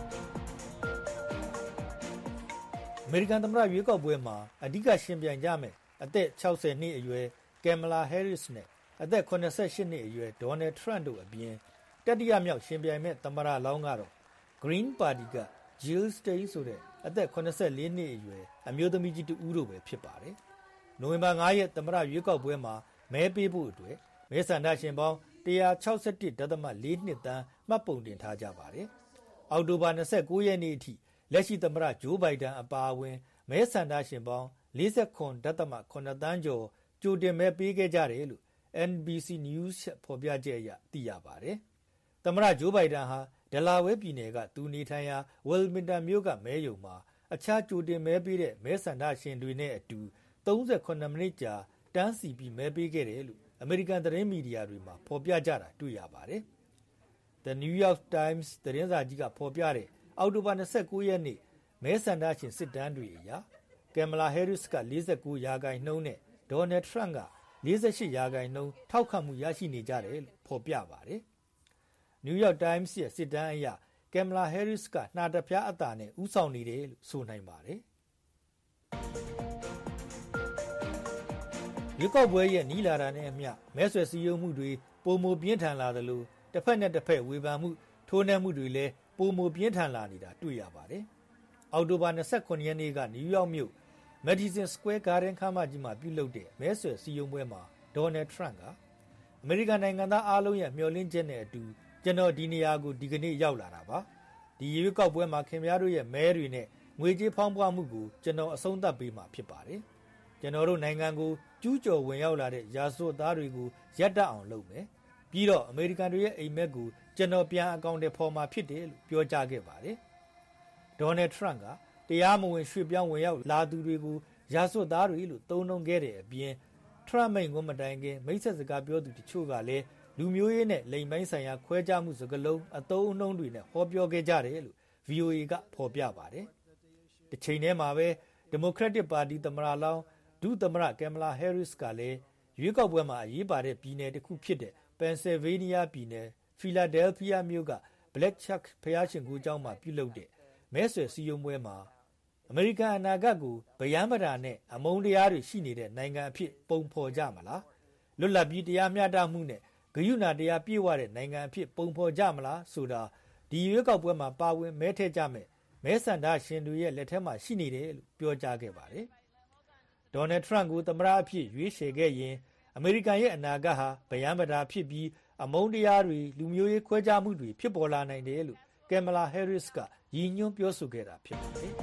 အမေရိကန်သမ္မတရွေးကောက်ပွဲမှာအဓိကရှင်ပြိုင်ကြမယ်အသက်၆၀နှစ်အရွယ်ကင်မလာဟဲရစ်နဲ့အသက်၇၈နှစ်အရွယ်ဒေါ်နယ်ထရန့်တို့အပြင်တတိယမြောက်ရှင်ပြိုင်မဲ့သမ္မတလောင်းကတော့ Green Party က Jill Stein ဆိုတဲ့အသက်၇၄နှစ်အရွယ်အမျိုးသမီးကြီးတူဦးတို့ပဲဖြစ်ပါတယ်နိုဝင်ဘာငါးရက်သမ္မတရွေးကောက်ပွဲမှာမဲပေးဖို့အတွက်မဲဆန္ဒရှင်ပေါင်း၁၆၁ ဒသမ ၄ နှစ်တန်းမှတ်ပုံတင်ထားကြပါတယ်အောက်တိုဘာ၂၉ရက်နေ့အထိလက်ရှိသမ္မတဂျိုးဘိုင်ဒန်အပါအဝင်မဲဆန္ဒရှင်ပေါင်း၄၇ ဒသမ ၇ သန်းကျော်ကြိုတင်မဲပေးခဲ့ကြတယ်လို့ N B C News ဖော်ပြချက်အရသိရပါတယ်သမ္မတဂျိုးဘိုင်ဒန်ဟာဒလာဝဲပြည်နယ်ကသူနေထိုင်ရာဝယ်လ်မင်တန်မြို့ကမဲရုံမှာအခြားကြိုတင်မဲပေးတဲ့မဲဆန္ဒရှင်တွေနဲ့အတူ၃၈မိနစ်ကြာတန်းစီပြီးမဲပေးခဲ့တယ်လို့အမေရိကန်သတင်းမီဒီယာတွေမှာဖော်ပြကြတာတွေ့ရပါတယ် The New York Times သတင်းစာကြီးကဖော်ပြတဲ့အောက်တိုဘာ၂၉ရက်နေ့မဲဆန္ဒရှင်စစ်တမ်းတွေအရကင်မလာဟဲရစ်က၄၉ရာခိုင်နှုန်းနဲ့ဒေါ်နယ်ထရန့်က၄၈ရာခိုင်နှုန်းထောက်ခံမှုရရှိနေကြတယ်လို့ဖော်ပြပါတယ် New York Times ရဲ့စစ်တမ်းအရကင်မလာဟဲရစ်ကနှာတဖျားအသာနဲ့ဦးဆောင်နေတယ်လို့ဆိုနိုင်ပါတယ်ရွေးကောက်ပွဲရဲ့နီးလာတာနဲ့အမျှမဲဆွယ်စည်းရုံးမှုတွေပိုမိုပြင်းထန်လာသလိုတစ်ဖက်နဲ့တစ်ဖက်ဝေဖန်မှုထိုးနှက်မှုတွေလည်းပိုမိုပြင်းထန်လာနေတာတွေ့ရပါတယ်အောက်တိုဘာ၂၉ရက်နေ့ကနယူးယောက်မြို့ Madison Square Garden ခမ်းမကြီးမှာပြုလုပ်တဲ့မဲဆွယ်စည်းရုံးပွဲမှာဒေါ်နယ်ထရန့်ကအမေရိကန်နိုင်ငံသားအားလုံးရဲ့မျှော်လင့်ချက်နဲ့အတူကျွန်တော်ဒီနေရာကိုဒီကနေ့ရောက်လာတာပါဒီရွေးကောက်ပွဲမှာခင်ဗျားတို့ရဲ့မဲတွေနဲ့ငွေကြေးဖောင်းပွားမှုကိုကျွန်တော်အဆုံးသတ်ပေးမှာဖြစ်ပါတယ်ကျွန်တော်တို့နိုင်ငံကိုကျူးကျော်ဝင်ရောက်လာတဲ့ရာဇဝတ်သားတွေကိုရပ်တန့်အောင်လုပ်မယ်ပြီးတော့အမေရိကန်တွေရဲ့အိမ်မက်ကိုကျွန်တော်ပြန်အကောင့်တွေဖော်မှာဖြစ်တယ်လို့ပြောကြားခဲ့ပါတယ်။ဒေါ်နယ်ထရန့်ကတရားမဝင်ရွှေ့ပြောင်းဝင်ရောက်လာသူတွေကိုရာဇဝတ်သားတွေလို့သုံးနှုန်းခဲ့တဲ့အပြင်ထရန့်မိန့်ခွန်းမတိုင်ခင်မိတ်ဆက်စကားပြောသူတချို့ကလည်းလူမျိုးရေးနဲ့လိမ်ပိုင်းဆိုင်ရာခွဲခြားမှုစကားလုံးအသုံးအနှုန်းတွေနဲ့ဟောပြောခဲ့ကြတယ်လို့ ဗွီအိုအေ ကဖော်ပြပါတယ်။တစ်ချိန်တည်းမှာပဲဒီမိုကရက်တစ်ပါတီသမ္မတလောင်းဒုသမ္မတကင်မလာဟဲရစ်ကလည်းရွေးကောက်ပွဲမှာအရေးပါတဲ့ပြည်နယ်တစ်ခုဖြစ်တဲ့ပန်ဆယ်ဗေးနီးယားပြည်နယ်ဖီလာဒဲလ်ဖီးယားမြို့က Black Chuck ဘုရားရှင်ကိုကျောင်းမှာပြုလုပ်တဲ့မဲဆွယ်စည်းရုံးပွဲမှာအမေရိကန်အနာဂတ်ကိုဗျမ်းပဒါနဲ့အမုန်းတရားတွေရှိနေတဲ့နိုင်ငံအဖြစ်ပုံဖော်ကြမလားလွတ်လပ်ပြီးတရားမျှတမှုနဲ့ဂရုဏာတရားပြည့်ဝတဲ့နိုင်ငံအဖြစ်ပုံဖော်ကြမလားဆိုတာဒီရွေးကောက်ပွဲမှာပါဝင်မဲထည့်ကြမယ်မဲဆန္ဒရှင်တွေရဲ့လက်ထက်မှာရှိနေတယ်လို့ပြောကြားခဲ့ပါတယ်ဒေါ်နယ်ထရန့်ကိုသမ္မတအဖြစ်ရွေးချယ်ခဲ့ရင်အမေရိကန်ရဲ့အနာဂတ်ဟာဗျမ်းပဒါဖြစ်ပြီးအမုန်းတရားတွေလူမျိုးရေးခွဲခြားမှုတွေဖြစ်ပေါ်လာနိုင်တယ်လို့ကင်မလာဟဲရစ်ကရည်ညွှန်းပြောဆိုခဲ့တာဖြစ်ပါတယ်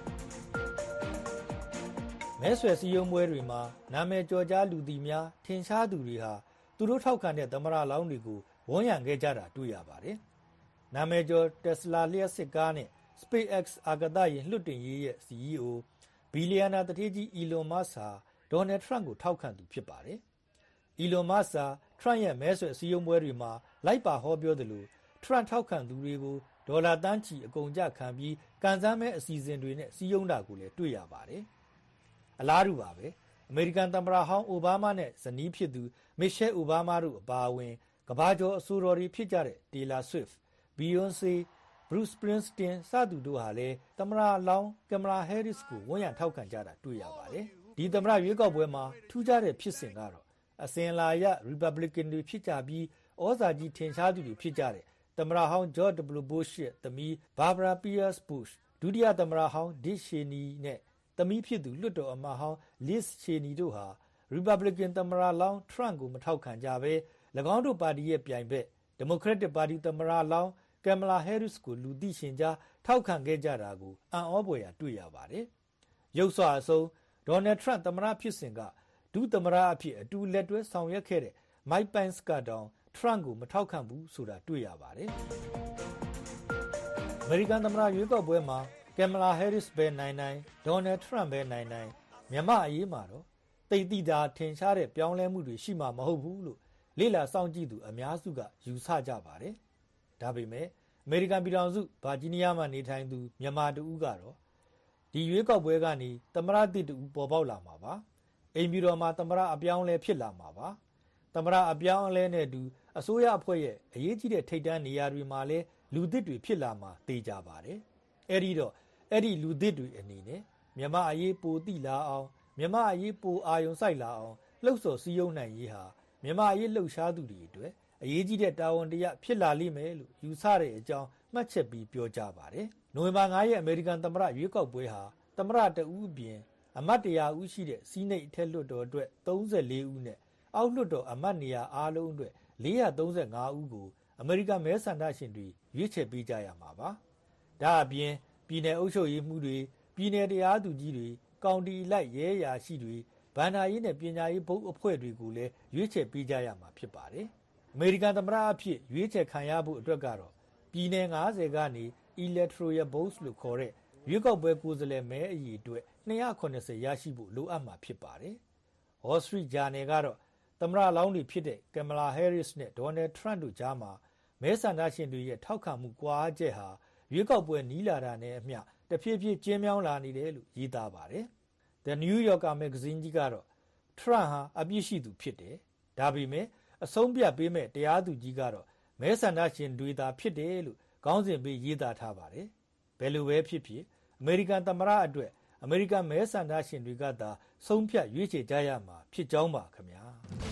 မဲဆွယ်စည်းရုံးပွဲတွေမှာနာမည်ကျော်ကြားလူသိများထင်ရှားသူတွေဟာသူတို့ထောက်ခံတဲ့သမ္မတလောင်းတွေကိုဝန်ရံခဲ့ကြတာတွေ့ရပါတယ်နာမည်ကျော် Tesla လျှပ်စစ်ကားနဲ့ SpaceX အာကာသယာဉ်လွှတ်တင်ရေးရဲ့ စီ အီ အို ဘီလီယံနာတထေးကြီး Elon Musk ဟာဒေါ်နယ်ထရန့်ကိုထောက်ခံသူဖြစ်ပါတယ်Elon Musk ဟာထရန့်ရဲ့မဲဆွယ်စည်းရုံးပွဲတွေမှာလိုက်ပါဟောပြောသလိုထရန့်ထောက်ခံသူတွေကိုဒေါ်လာတန်းချီအကုန်ကျခံပြီးကန်ဆန်းမဲအစီအစဉ်တွေနဲ့စည်းရုံးတာကိုလည်းတွေ့ရပါတယ်။အလားတူပါပဲအမေရိကန်သမ္မတဟောင်းအိုဘားမားနဲ့ဇနီးဖြစ်သူမစ်ရှဲအိုဘားမားတို့အပါအဝင်ကမ္ဘာကျော်အဆိုတော်တွေဖြစ်ကြတဲ့ Taylor Swift, Beyonce, Bruce Springsteen စသူတို့ဟာလည်းသမ္မတလောင်းကင်မလာဟဲရစ်ကိုဝန်ရံထောက်ခံကြတာတွေ့ရပါတယ်။ဒီသမ္မတရွေးကောက်ပွဲမှာထူးခြားတဲ့ဖြစ်စဉ်ကတော့အစဉ်အလာအရ Republican တွေဖြစ်ကြပြီးဩဇာကြီးထင်ရှားသူတွေဖြစ်ကြတဲ့သမ္မတဟောင်း George W. Bush ရဲ့သမီး Barbara Pierce Bush ဒုတိယသမ္မတဟောင်း Dick Cheney နဲ့သမီးဖြစ်သူလွှတ်တော်အမတ်ဟောင်း Liz Cheney တို့ဟာ Republican သမ္မတလောင်း Trump ကိုမထောက်ခံကြဘဲ၎င်းတို့ပါတီရဲ့ပြိုင်ဘက် Democratic ပါတီသမ္မတလောင်း Kamala Harris ကိုလူသိရှင်ကြားထောက်ခံခဲ့ကြတာကိုအံ့ဩဖွယ်ရာတွေ့ရပါတယ်။ရုပ်စွာအဆုံး Donald Trump သမ္မတဖြစ်စဉ်ကဒုသမ္မတအဖြစ်အတူလက်တွဲဆောင်ရွက်ခဲ့တဲ့ Mike Pence ကတောင် Trump ကိုမထောက်ခံဘူးဆိုတာတွေ့ရပါတယ်။အမေရိကန်သမ္မတရွေးကောက်ပွဲမှာ Kamala Harris ပဲနိုင်နိုင် Donald Trump ပဲနိုင်နိုင်မြန်မာအရေးမှာတော့တိတ်တိတာထင်ရှားတဲ့ပြောင်းလဲမှုတွေရှိမှာမဟုတ်ဘူးလို့လေ့လာစောင့်ကြည့်သူအများစုကယူဆကြပါတယ်။ဒါပေမဲ့အမေရိကန်ပြည်ထောင်စုဗာဂျီးနီးယားမှာနေထိုင်သူမြန်မာတဦးကတော့ဒီရွေးကောက်ပွဲကနေသမ္မတသစ်တူပေါ်ပေါက်လာမှာပါ။အိမ်ပြည်တော်မှာသမ္မတအပြောင်းလဲဖြစ်လာမှာပါသမ္မတအပြောင်းလဲနဲ့အတူအစိုးရအဖွဲ့ရဲ့အရေးကြီးတဲ့ထိပ်တန်းနေရာတွေမှာလည်းလူသစ်တွေဖြစ်လာမှာသိကြပါတယ်အဲ့ဒီတော့အဲ့ဒီလူသစ်တွေအနေနဲ့မြန်မာအရေးပိုတိလာအောင်မြန်မာအရေးပိုအာယုံစိုက်လာအောင်လှုပ်ဆော်စည်းရုံးနိုင်ရေးဟာမြန်မာအရေးလှုပ်ရှားသူတွေအတွက်အရေးကြီးတဲ့တာဝန်တရားဖြစ်လာလိမ့်မယ်လို့ယူဆတဲ့အကြောင်းမှတ်ချက်ပြီးပြောကြားပါတယ်နိုဝင်ဘာ၅ရက်အမေရိကန်သမ္မတရွေးကောက်ပွဲဟာသမ္မတတဦးအပြင်အမတ်တရာဦးရှိတဲ့စီးနိတ်အထက်လွှတ်တော်အတွက်၃၄ဦးနဲ့အောက်လွှတ်တော်အမတ်နေရာအားလုံးအတွက်၄၃၅ဦးကိုအမေရိကန်မဲဆန္ဒရှင်တွေရွေးချယ်ပေးကြရမှာပါ။ဒါအပြင်ပြည်내အုပ်ချုပ်ရေးမှုတွေပြည်내တရားသူကြီးတွေကောင်တီလိုက်ရဲရာရှိတွေဗန္ဒာရေးနဲ့ပညာရေးဘုတ်အဖွဲ့တွေကိုလည်းရွေးချယ်ပေးကြရမှာဖြစ်ပါတယ်။အမေရိကန်သမ္မတအဖြစ်ရွေးချယ်ခံရဖို့အတွက်ကတော့ပြည်내၅၀ကနေ electoral votes လို့ခေါ်တဲ့ရွေးကောက်ပွဲကိုယ်စားလှယ်မဲအရေအတွက်၂၇၀ရရှိဖို့လိုအပ်မှာဖြစ်ပါတယ်။ Wall Street Journal ကတော့သမ္မတလောင်းတွေဖြစ်တဲ့ Kamala Harris နဲ့ Donald Trump တို့ကြားမှာမဲဆန္ဒရှင်တွေရဲ့ထောက်ခံမှုကွာချက်ဟာရွေးကောက်ပွဲနီးလာတာနဲ့အမျှတဖြည်းဖြည်းကျဉ်းမြောင်းလာနေတယ်လို့ရေးသားပါတယ်။ The New Yorker Magazine ကြီးကတော့ Trump ဟာအပြစ်ရှိသူဖြစ်တယ်။ဒါပေမဲ့အဆုံးဖြတ်ပေးမဲ့တရားသူကြီးကတော့မဲဆန္ဒရှင်တွေသာဖြစ်တယ်လို့ခေါင်းစဉ်ပေးရေးသားထားပါတယ်။ဘယ်လိုပဲဖြစ်ဖြစ်အမေရိကန်သမ္မတအတွက်အမေရိကန်မဲဆန္ဒရှင်တွေကသာဆုံးဖြတ်ရွေးချယ်ကြရမှာဖြစ်ကြောင်းပါခင်ဗျာ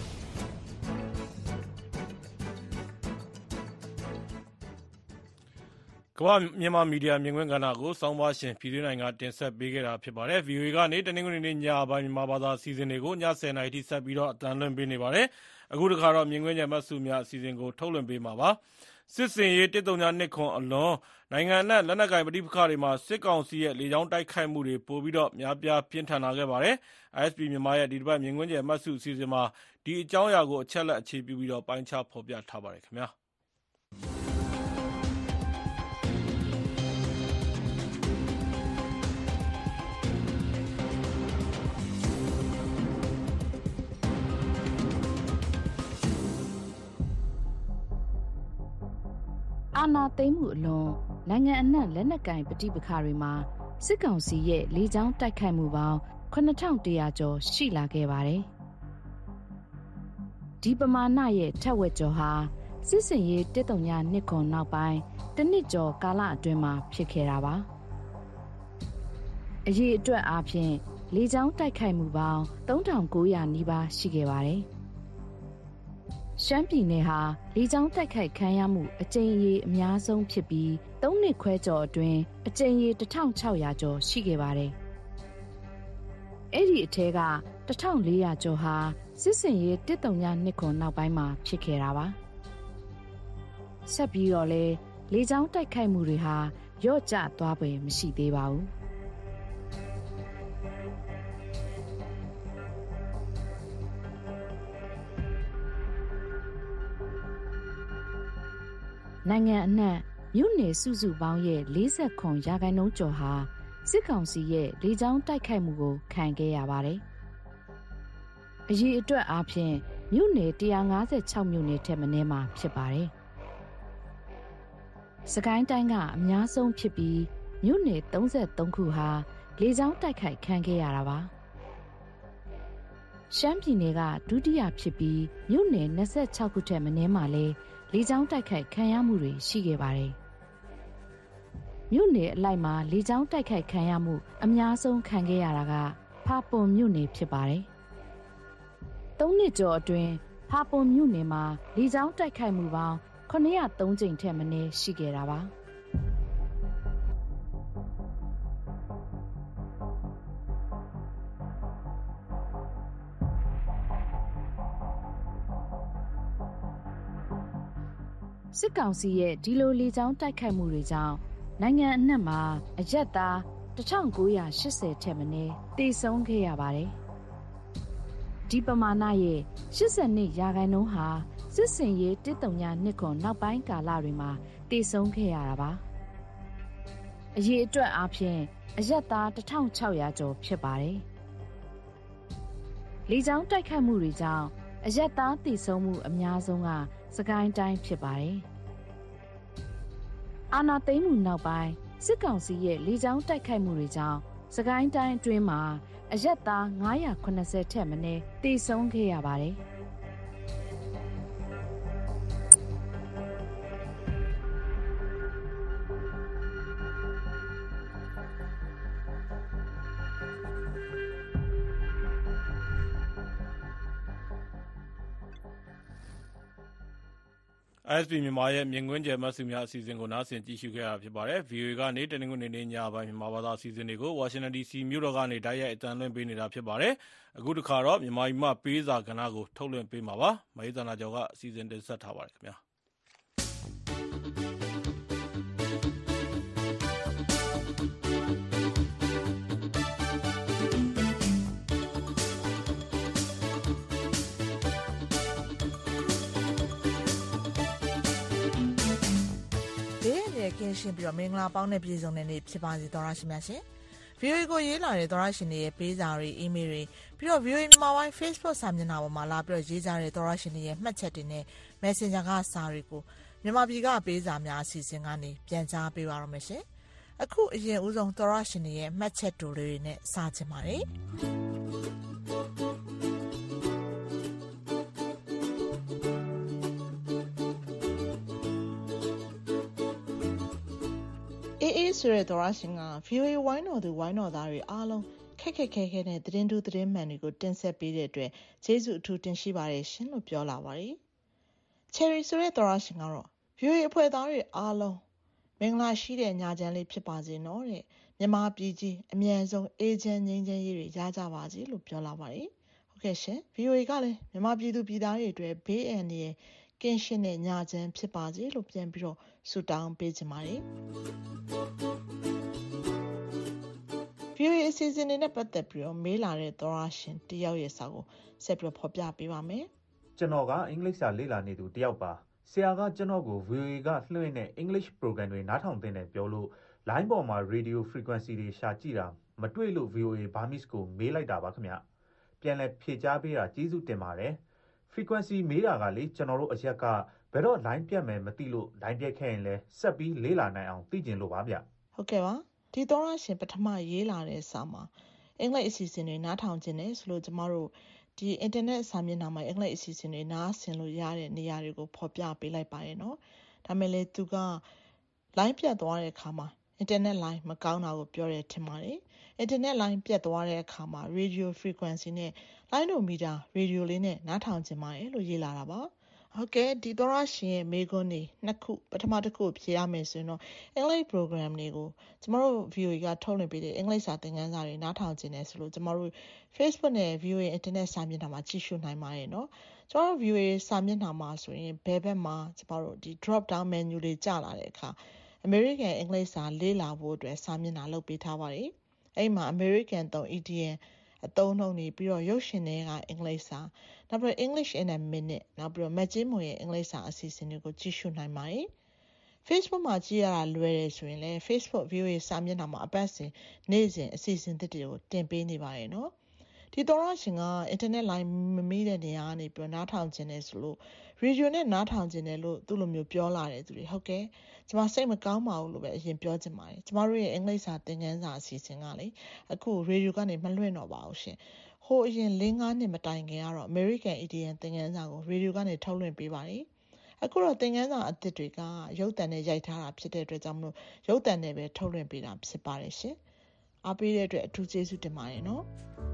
ကမ္ဘာမြန်မာမီဒီယာမြင်ကွင်းကဏ္ဍကိုစောင်းပါရှင်ပြည်တွင်းနိုင်ငံတင်ဆက်ပေးခဲ့တာဖြစ်ပါတယ်။ ဗီအိုအေကနေတနင်္ဂနွေနေ့ညပိုင်းမြန်မာဘာသာအစီအစဉ်တွေကိုညဆယ်နာရီထိဆက်ပြီးတော့အသံလွှင့်ပေးနေပါတယ်။အခုတခါတော့မြင်ကွင်းကျမတ်စုများအစီအစဉ်ကိုထုတ်လွှင့်ပေးမှာပါ။စစ်စင်ရေးတစ်တုံညာနှစ်ခွန်အလွန်နိုင်ငံနဲ့လက်နက်ကိုင်ပဋိပက္ခတွေမှာစစ်ကောင်စီရဲ့လေကြောင်းတိုက်ခိုက်မှုတွေပိုပြီးတော့များပြားပြင်းထန်လာခဲ့ပါတယ်။ အိုင် အက်စ် ပီ မြန်မာရဲ့ဒီတစ်ပတ်မြင်ကွင်းကျမတ်စုအစီအစဉ်မှာဒီအကြောင်းအရာကိုအချက်လက်အခြေပြုပြီးတော့ပိုင်းခြားဖော်ပြထားပါတယ်ခင်ဗျာ။အာဏာသိမ်းမှုအလွန်နိုင်ငံအနှံ့လက်နက်ကင်ပဋိပက္ခတွေမှာစစ်ကောင်စီရဲ့လေကြောင်းတိုက်ခိုက်မှုပေါင်းခုနှစ်ထောင်တစ်ရာကျော်ရှိလာခဲ့ပါတယ်။ဒီပမာဏရဲ့ထက်ဝက်ကျော်ဟာစစ်စင်ရေးတစ်တုံညာနှစ်ခွန်နောက်ပိုင်းတစ်နှစ်ကျော်ကာလအတွင်းမှာဖြစ်ခဲ့တာပါ။အရေးအတွက်အားဖြင့်လေကြောင်းတိုက်ခိုက်မှုပေါင်းသုံးထောင်ကိုးရာနီးပါးရှိခဲ့ပါတယ်။ရှမ်းပြည်နယ်ဟာလေကြောင်းတိုက်ခိုက်ခံရမှုအကြိမ်အရေးအများဆုံးဖြစ်ပြီးသုံးနှစ်ခွဲကျော်အတွင်းအကြိမ်ရေတစ်ထောင်ခြောက်ရာကျော်ရှိခဲ့ပါတယ်။အဲ့ဒီအထက်ကတစ်ထောင်လေးရာကျော်ဟာစစ်စင်ရေးတစ်တုံညာနှစ်ခွန်နောက်ပိုင်းမှာဖြစ်ခဲ့တာပါ။ဆက်ပြီးတော့လဲလေကြောင်းတိုက်ခိုက်မှုတွေဟာရော့ကျသွားပဲမရှိသေးပါဘူး။နိုင်ငံအနှံ့မြို့နယ်စုစုပေါင်းရဲ့၄၀ခွန်ရာခိုင်နှုန်းကျော်ဟာစစ်ကောင်စီရဲ့လေကြောင်းတိုက်ခိုက်မှုကိုခံခဲ့ရပါတယ်။အရေးအတွက်အားဖြင့်မြို့နယ်၁၅၆မြို့နယ်ထက်မနည်းမှာဖြစ်ပါတယ်။စကိုင်းတိုင်းကအများဆုံးဖြစ်ပြီးမြို့နယ်၃၃ခုဟာလေကြောင်းတိုက်ခိုက်ခံခဲ့ရတာပါ။ရှမ်းပြည်နယ်ကဒုတိယဖြစ်ပြီးမြို့နယ်၂၆ခုထက်မနည်းမှာလည်းလေကြောင်းတိုက်ခိုက်ခံရမှုတွေရှိခဲ့ပါတယ်။မြို့နယ်အလိုက်မှာလေကြောင်းတိုက်ခိုက်ခံရမှုအများဆုံးခံခဲ့ရတာကဖာပွန်မြို့နယ်ဖြစ်ပါတယ်။သုံးနှစ်ကျော်အတွင်းဖာပွန်မြို့နယ်မှာလေကြောင်းတိုက်ခိုက်မှုပေါင်းခုနှစ်ရာသုံးကြိမ်ထက်မနည်းရှိခဲ့တာပါ။စစ်ကောင်စီရဲ့ဒီလိုလေကြောင်းတိုက်ခိုက်မှုတွေကြောင့်နိုင်ငံအနှံ့မှာအရက်သားတစ်ထောင်ကိုးရာရှစ်ဆယ်ထက်မနည်းသေဆုံးခဲ့ရပါတယ်။ဒီပမာဏရဲ့ရှစ်ဆယ်နှစ်ရာခိုင်နှုန်းဟာစစ်စင်ရေးတစ်တုံညာနှစ်ခွန်နောက်ပိုင်းကာလတွေမှာသေဆုံးခဲ့ရတာပါ။အရေးအတွက်အားဖြင့်အရက်သားတစ်ထောင်ခြောက်ရာကျော်ဖြစ်ပါတယ်။လေကြောင်းတိုက်ခိုက်မှုတွေကြောင့်အရက်သားသေဆုံးမှုအများဆုံးကစကိုင်းတိုင်းဖြစ်ပါတယ်။အာဏာသိမ်းမှုနောက်ပိုင်းစစ်ကောင်စီရဲ့လေကြောင်းတိုက်ခိုက်မှုတွေကြောင့်စကိုင်းတိုင်းအတွင်းမှာအရက်သားငါးရာခုနှစ်ဆယ်ထက်မနည်းသေဆုံးခဲ့ရပါတယ်။ไอ เอส พี မြန်မာရဲ့မြင်ကွင်းကျယ်မှတ်စုများအစီအစဉ်ကိုနားဆင်ကြည့်ရှုခဲ့တာဖြစ်ပါတယ်။ ဗီအိုအေကနေတနင်္ဂနွေနေ့ညပိုင်းမြန်မာဘာသာအစီအစဉ်တွေကိုဝါရှင်တန် ဒီစီ မြို့တော်ကနေတိုက်ရိုက်အသံလွှင့်ပေးနေတာဖြစ်ပါတယ်။အခုတစ်ခါတော့မြန်မာပြည်မှာပေးစာကဏ္ဍကိုထုတ်လွှင့်ပေးမှာပါ။မဟိသနာကျော်ကအစီအစဉ်တင်ဆက်ထားပါတယ်ခင်ဗျာ။ကင်းရှင်းပြီးတော့မင်္ဂလာပေါင်းနဲ့ပြည်စုံတဲ့နေ့ဖြစ်ပါစေသောရရှိမြတ်ရှင်။ ဗီအိုအေကိုရေးလာတဲ့သောရရှင်တွေရဲ့ပေးစာတွေအီးမေးလ်တွေပြီးတော့ ဗီအိုအေမြန်မာပိုင်း Facebook စာမျက်နှာပေါ်မှာလာပြီးတော့ရေးကြတဲ့သောရရှင်တွေရဲ့မှတ်ချက်တွေနဲ့ Messenger ကစာတွေကိုမြန်မာပြည်ကပေးစာများအစီအစဉ်ကနေပြန်ကြားပေးပါရမရှင်။အခုအရင်ဦးဆုံးသောရရှင်တွေရဲ့မှတ်ချက်တို့တွေနဲ့စာချင်ပါတယ်။အေးအေးဆိုတဲ့သောရရှင်က ဗီအိုအေဝိုင်းတော်သူဝိုင်းတော်သားတွေအားလုံးခက်ခက်ခဲခဲနဲ့သတင်းတူသတင်းမှန်တွေကိုတင်ဆက်ပေးတဲ့အတွက်ကျေးဇူးအထူးတင်ရှိပါတယ်ရှင်လို့ပြောလာပါတယ်။ Cherry ဆိုတဲ့သောရရှင်ကတော့ ဗီအိုအေအဖွဲ့သားတွေအားလုံးမင်္ဂလာရှိတဲ့ညချမ်းလေးဖြစ်ပါစေနော်တဲ့။မြန်မာပြည်ကြီးအမြန်ဆုံးအေးချမ်းငြိမ်းချမ်းရေးတွေရကြပါစေလို့ပြောလာပါတယ်။ဟုတ်ကဲ့ရှင်။ ဗီအိုအေကလည်းမြန်မာပြည်သူပြည်သားတွေအတွက်ဘေးအန္တရာယ်ကင်းရှင်းတဲ့ညချမ်းဖြစ်ပါစေလို့ပြန်ပြီးတော့ဆုတောင်းပေးချင်ပါတယ်။ ဗီအိုအေအစီအစဉ်တွေနဲ့ပတ်သက်ပြီးတော့မေးလာတဲ့သောရရှင်တယောက်ရဲ့စာကိုဆက်ပြီးဖော်ပြပေးပါမယ်။ကျွန်တော်ကအင်္ဂလိပ်စာလေ့လာနေသူတယောက်ပါ။ဆရာကကျွန်တော်ကို ဗီအိုအေကလွှင့်တဲ့ English program တွေနားထောင်တဲ့ပြောလို့ line ပေါ်မှာ radio frequency တွေရှာကြည့်တာမတွေ့လို့ ဗီအိုအေ Burmese ကိုမေးလိုက်တာပါခင်ဗျ။ပြန်လဲဖြေကြားပေးတာကျေးဇူးတင်ပါတယ်။ frequency မေးတာကလေကျွန်တော်တို့အရက်ကဘယ်တော့လိုင်းပြတ်မယ်မသိလို့လိုင်းပြတ်ခဲ့ရင်လဲဆက်ပြီးလေးလာနိုင်အောင်သိကျင်လို့ပါဗျဟုတ်ကဲ့ပါဒီသောရရှင်ပထမရေးလာတဲ့စာမှာအင်္ဂလိပ်အစီအစဉ်တွေနားထောင်ခြင်းနဲ့ဆိုလို့ကျမတို့ဒီအင်တာနက်စာမျက်နှာမှာအင်္ဂလိပ်အစီအစဉ်တွေနားဆင်လို့ရတဲ့နေရာတွေကိုဖော်ပြပေးလိုက်ပါရဲ့နော်ဒါမဲ့လေသူကလိုင်းပြတ်သွားတဲ့အခါမှာအင်တာနက်လိုင်းမကောင်းတာကိုပြောတယ်ထင်ပါတယ်အင်တာနက်လိုင်းပြတ်သွားတဲ့အခါမှာ radio frequency နဲ့လိုင်းဒိုမီတာ radio လေးနဲ့နားထောင်ခြင်းပါတယ်လို့ရေးလာတာပါဟုတ်ကဲ့ဒီသောရရှင်ရဲ့မေခွန်းနေနှစ်ခုပထမတစ်ခုဖြေရမယ်ဆိုရင်တော့အင်္ဂလိပ် program တွေကိုကျမတို့ V O A ကထုတ်လွှင့်ပေးတဲ့အင်္ဂလိပ်စာသင်ခန်းစာတွေနားထောင်ခြင်းနဲ့ဆိုလို့ကျမတို့ Facebook နဲ့ V O A Internet စာမျက်နှာမှာကြည့်ရှုနိုင်ပါတယ်เนาะကျမတို့ V O A စာမျက်နှာမှာဆိုရင်ဘယ်ဘက်မှာကျမတို့ဒီ drop down menu လေးကြာလာတဲ့အခါ American အင်္ဂလိပ်စာလေ့လာဖို့အတွက်စာမျက်နှာလုပ်ပေးထားပါတယ်အဲ့မှာ American သုံး E D Mအသုံးနှုန်းနေပြီးတော့ရုပ်ရှင်တွေကအင်္ဂလိပ်စာနောက်ပြီး English in a minute နောက်ပြီးတော့မက်ကြီးမွန်ရဲ့အင်္ဂလိပ်စာအစီအစဉ်တွေကိုကြည့်ရှုနိုင်ပါတယ် Facebook မှာကြည့်ရတာလွယ်တယ်ဆိုရင်လည်း Facebook V O A စာမျက်နှာမှာအပတ်စဉ်နေ့စဉ်အစီအစဉ်တွေကိုတင်ပေးနေပါတယ်နော်ဒီသောရရှင်ကအင်တာနက်လိုင်းမမီးတဲ့နေရာကနေပြီးနားထောင်ခြင်းနဲ့ဆိုလို့ရေဒီယိုနဲ့နားထောင်ခြင်းနဲ့လို့သူ့လိုမျိုးပြောလာတယ်သူတွေဟုတ်ကဲ့ကျမစိတ်မကောင်းပါဘူးလို့ပဲအရင်ပြောချင်ပါတယ်ကျမတို့ရဲ့အင်္ဂလိပ်စာသင်ခန်းစာအစီအစဉ်ကလေအခုရေဒီယိုကနေမလွှင့်တော့ပါဘူးရှင်ဟိုအရင်၄-၅နှစ်မတိုင်ခင်ကတော့ American E D M သင်ခန်းစာကိုရေဒီယိုကနေထုတ်လွှင့်ပေးပါတယ်အခုတော့သင်ခန်းစာအသစ်တွေကရုပ်သံနဲ့ရိုက်ထားတာဖြစ်တဲ့အတွက်ကြောင့်မလို့ရုပ်သံနဲ့ပဲထုတ်လွှင့်ပေးတာဖြစ်ပါတယ်ရှင်အားပေးတဲ့အတွက်အထူးကျေးဇူးတင်ပါတယ်နော်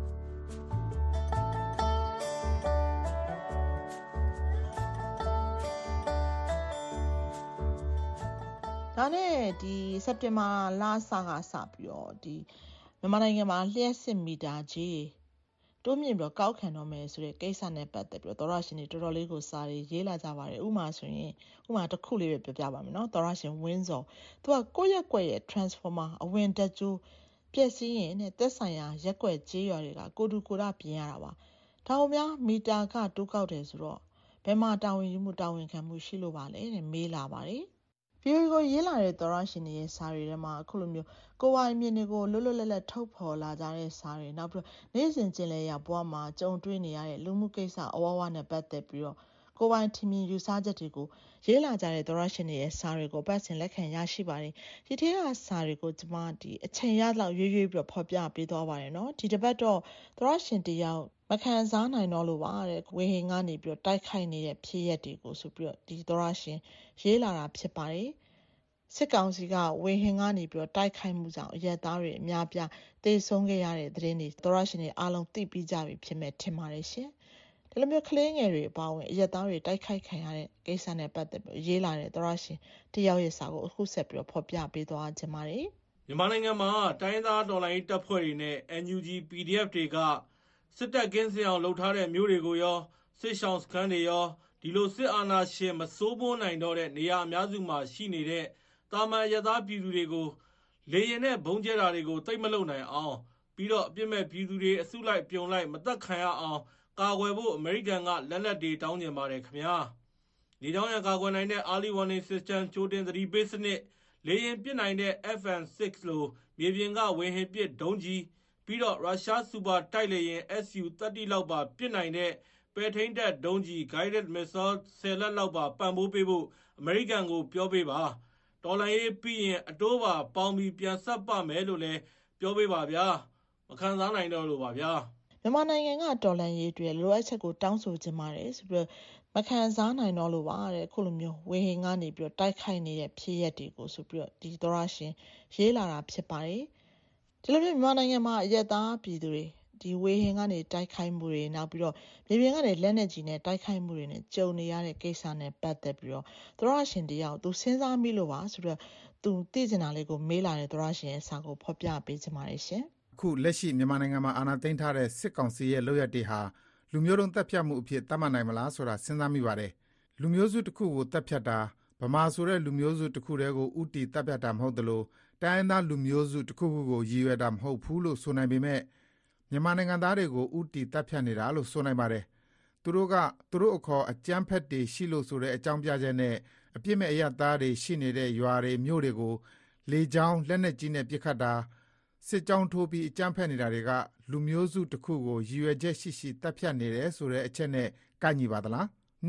ဒါနဲ့ဒီစက်တင်ဘာလဆကစပြီးတော့ဒီမြန်မာနိုင်ငံမှာလျှက်စစ်မီတာကြီးတိုးမြင့်ပြီးတော့ကောက်ခံတော့မယ်ဆိုတဲ့ကိစ္စနဲ့ပတ်သက်ပြီးတော့သောရရှင်တွေတော်တော်လေးကိုစာရေးရေးလာကြပါတယ်ဥမာဆိုရင်ဥမာတစ်ခုလေးပဲပြောပြပါမယ်နော်သောရရှင်ဝင်းစော်သူကကိုယ့်ရက်ကွက်ရဲ့ transformer အဝင်တက်ကျိုးပျက်စီးရင်နဲ့သက်ဆိုင်ရာရက်ကွက်ကြေးရွာတွေကကိုတူကိုရပြင်ရတာပါဒါအောင်များမီတာကတိုးကောက်တယ်ဆိုတော့ဘယ်မှာတာဝန်ယူမှုတာဝန်ခံမှုရှိလို့ပါလဲတဲ့မေးလာပါတယ်ဗီအိုအေကိုရေးလာတဲ့သောရရှင်တွေရဲ့စာတွေထဲမှာအခုလိုမျိုးကိုဝိုင်းမြင့်တွေကိုလွတ်လွတ်လပ်လပ်ထုတ်ဖော်လာကြတဲ့စာတွေနောက်ပြီးနေ့စဉ်ကျင်လည်ရဘဝမှာကြုံတွေ့နေရတဲ့လူမှုကိစ္စအဝဝနဲ့ပတ်သက်ပြီးတော့ကိုဝိုင်းထင်မြင်ယူဆချက်တွေကိုရေးလာကြတဲ့သောရရှင်တွေရဲ့စာတွေကိုပတ်စင်လက်ခံရရှိပါတယ်ဒီထဲကစာတွေကိုကျွန်မဒီအချိန်ရလောက်ရွေးရွေးပြီးတော့ဖော်ပြပေးသွားပါတယ်နော်ဒီတစ်ပတ်တော့သောရရှင်တယောက်မခံစားနိုင်တော့လို့ပါတဲ့ဝေဟင်ကနေပြီးတော့တိုက်ခိုက်နေတဲ့ဖြစ်ရပ်တွေကိုဆိုပြီးတော့ဒီသောရရှင်ရေးလာတာဖြစ်ပါတယ်စစ်ကောင်စီကဝေဟင်ကနေပြီးတော့တိုက်ခိုက်မှုကြောင့်အရက်သားတွေအများပြားသေဆုံးခဲ့ရတဲ့သတင်းတွေသောရရှင်တွေအားလုံးသိပြီးကြပြီဖြစ်မဲ့ထင်ပါတယ်ရှင်ဒီလိုမျိုးကလေးငယ်တွေအပေါင်းဝင်အရက်သားတွေတိုက်ခိုက်ခံရတဲ့ကိစ္စနဲ့ပတ်သက်ပြီးရေးလာတဲ့သောရရှင်တယောက်ရဲ့စာကိုအခုဆက်ပြီးတော့ဖော်ပြပေးသွားခြင်းပါတယ်မြန်မာနိုင်ငံမှာတိုင်းသားတော်လှန်ရေးတပ်ဖွဲ့တွေနဲ့ N U G P D F တွေကစစ်တပ်ကင်းစင်အောင်လှုပ်ထားတဲ့မျိုးတွေကိုရောစစ်ရှောင်းစခန်းတွေရောဒီလိုစစ်အာဏာရှင်မစိုးမိုးနိုင်တော့တဲ့နေရာအများစုမှာရှိနေတဲ့တာမန်ရသားပြည်သူတွေကိုလေရင်နဲ့ဘုံကျဲတာတွေကိုတိတ်မလုံနိုင်အောင်ပြီးတော့အပြစ်မဲ့ပြည်သူတွေအစုလိုက်ပြုံလိုက်မသက်ခံရအောင်ကာကွယ်ဖို့အမေရိကန်ကလက်လက်တွေတောင်းကျင်ပါတယ်ခင်ဗျာလေကြောင်းရန်ကာကွယ်နိုင်တဲ့ Early Warning System ကြိုတင်သတိပေးစနစ်လေရင်ပစ်နိုင်တဲ့ F M six လိုမြေပြင်ကဝေဟင်ပစ်ဒုံးကြီးပြီးတော့ရုရှားစူပါတိုက်လေရင် S U thirty လောက်ပါပစ်နိုင်တဲ့ပဲထိန်းတပ်ဒုံးကြီး Guided Missile ဆယ်လက်လောက်ပါပံ့ပိုးပေးဖို့အမေရိကန်ကိုပြောပေးပါတော်လိုင်းရေးပြီးရင်အတိုးပါပေါင်းပြီးပြန်ဆက်ပါမယ်လို့လည်းပြောပေးပါဗျာမခံစားနိုင်တော့လို့ပါဗျာမြန်မာနိုင်ငံကတော်လှန်ရေးတွေလိုအပ်ချက်ကိုတောင်းဆိုချင်ပါတယ်ဆိုပြီးမခံစားနိုင်တော့လို့ပါတဲ့ခုလိုမျိုးဝေဟင်ကနေပြီးတော့တိုက်ခိုက်နေတဲ့ဖြစ်ရပ်တွေကိုဆိုပြီးတော့ဒီသောရရှင်ရေးလာတာဖြစ်ပါတယ်ဒီလိုမျိုးမြန်မာနိုင်ငံမှာအရက်သားပြည်သူတွေဒီဝေဟင်ကနေတိုက်ခိုက်မှုတွေနောက်ပြီးတော့မြေပြင်ကနေလက်နက်ကြီးနဲ့တိုက်ခိုက်မှုတွေနဲ့ကြုံနေရတဲ့ကိစ္စနဲ့ပတ်သက်ပြီးတော့သောရရှင်တယောက်သူစဉ်းစားမိလို့ပါဆိုတော့သူသိချင်တာလေးကိုမေးလာတဲ့သောရရှင်ရဲ့စာကိုဖော်ပြပေးချင်ပါတယ်ရှင်အခုလက်ရှိမြန်မာနိုင်ငံမှာအာဏာသိမ်းထားတဲ့စစ်ကောင်စီရဲ့လုပ်ရက်တွေဟာလူမျိုးတုံးတပ်ဖြတ်မှုအဖြစ်သတ်မှတ်နိုင်မလားဆိုတာစဉ်းစားမိပါတယ်လူမျိုးစုတစ်ခုကိုတပ်ဖြတ်တာဗမာဆိုတဲ့လူမျိုးစုတစ်ခုတည်းကိုဥတီတပ်ဖြတ်တာမဟုတ်သလိုတိုင်းသားလူမျိုးစုတစ်ခုခုကိုရည်ရွယ်တာမဟုတ်ဘူးလို့ဆိုနိုင်ပေမဲ့မြန်မာနိုင်ငံသားတွေကိုဥတီတပ်ဖြတ်နေတာလို့ဆိုနိုင်ပါတယ်သူတို့ကသူတို့အခေါ်အကြမ်းဖက်တွေရှိလို့ဆိုတဲ့အကြောင်းပြချက်နဲ့အပြစ်မဲ့အရသားတွေရှိနေတဲ့ရွာတွေမြို့တွေကိုလေကြောင်းလက်နက်ကြီးနဲ့ပစ်ခတ်တာစစ်ကြောင်းထိုးပြီးအကြမ်းဖက်နေတာတွေကလူမျိုးစုတစ်ခုကိုရည်ရွယ်ချက်ရှိရှိတပ်ဖြတ်နေတယ်ဆိုတဲ့အချက်နဲ့ကိုက်ညီပါသလားနှစ်ရ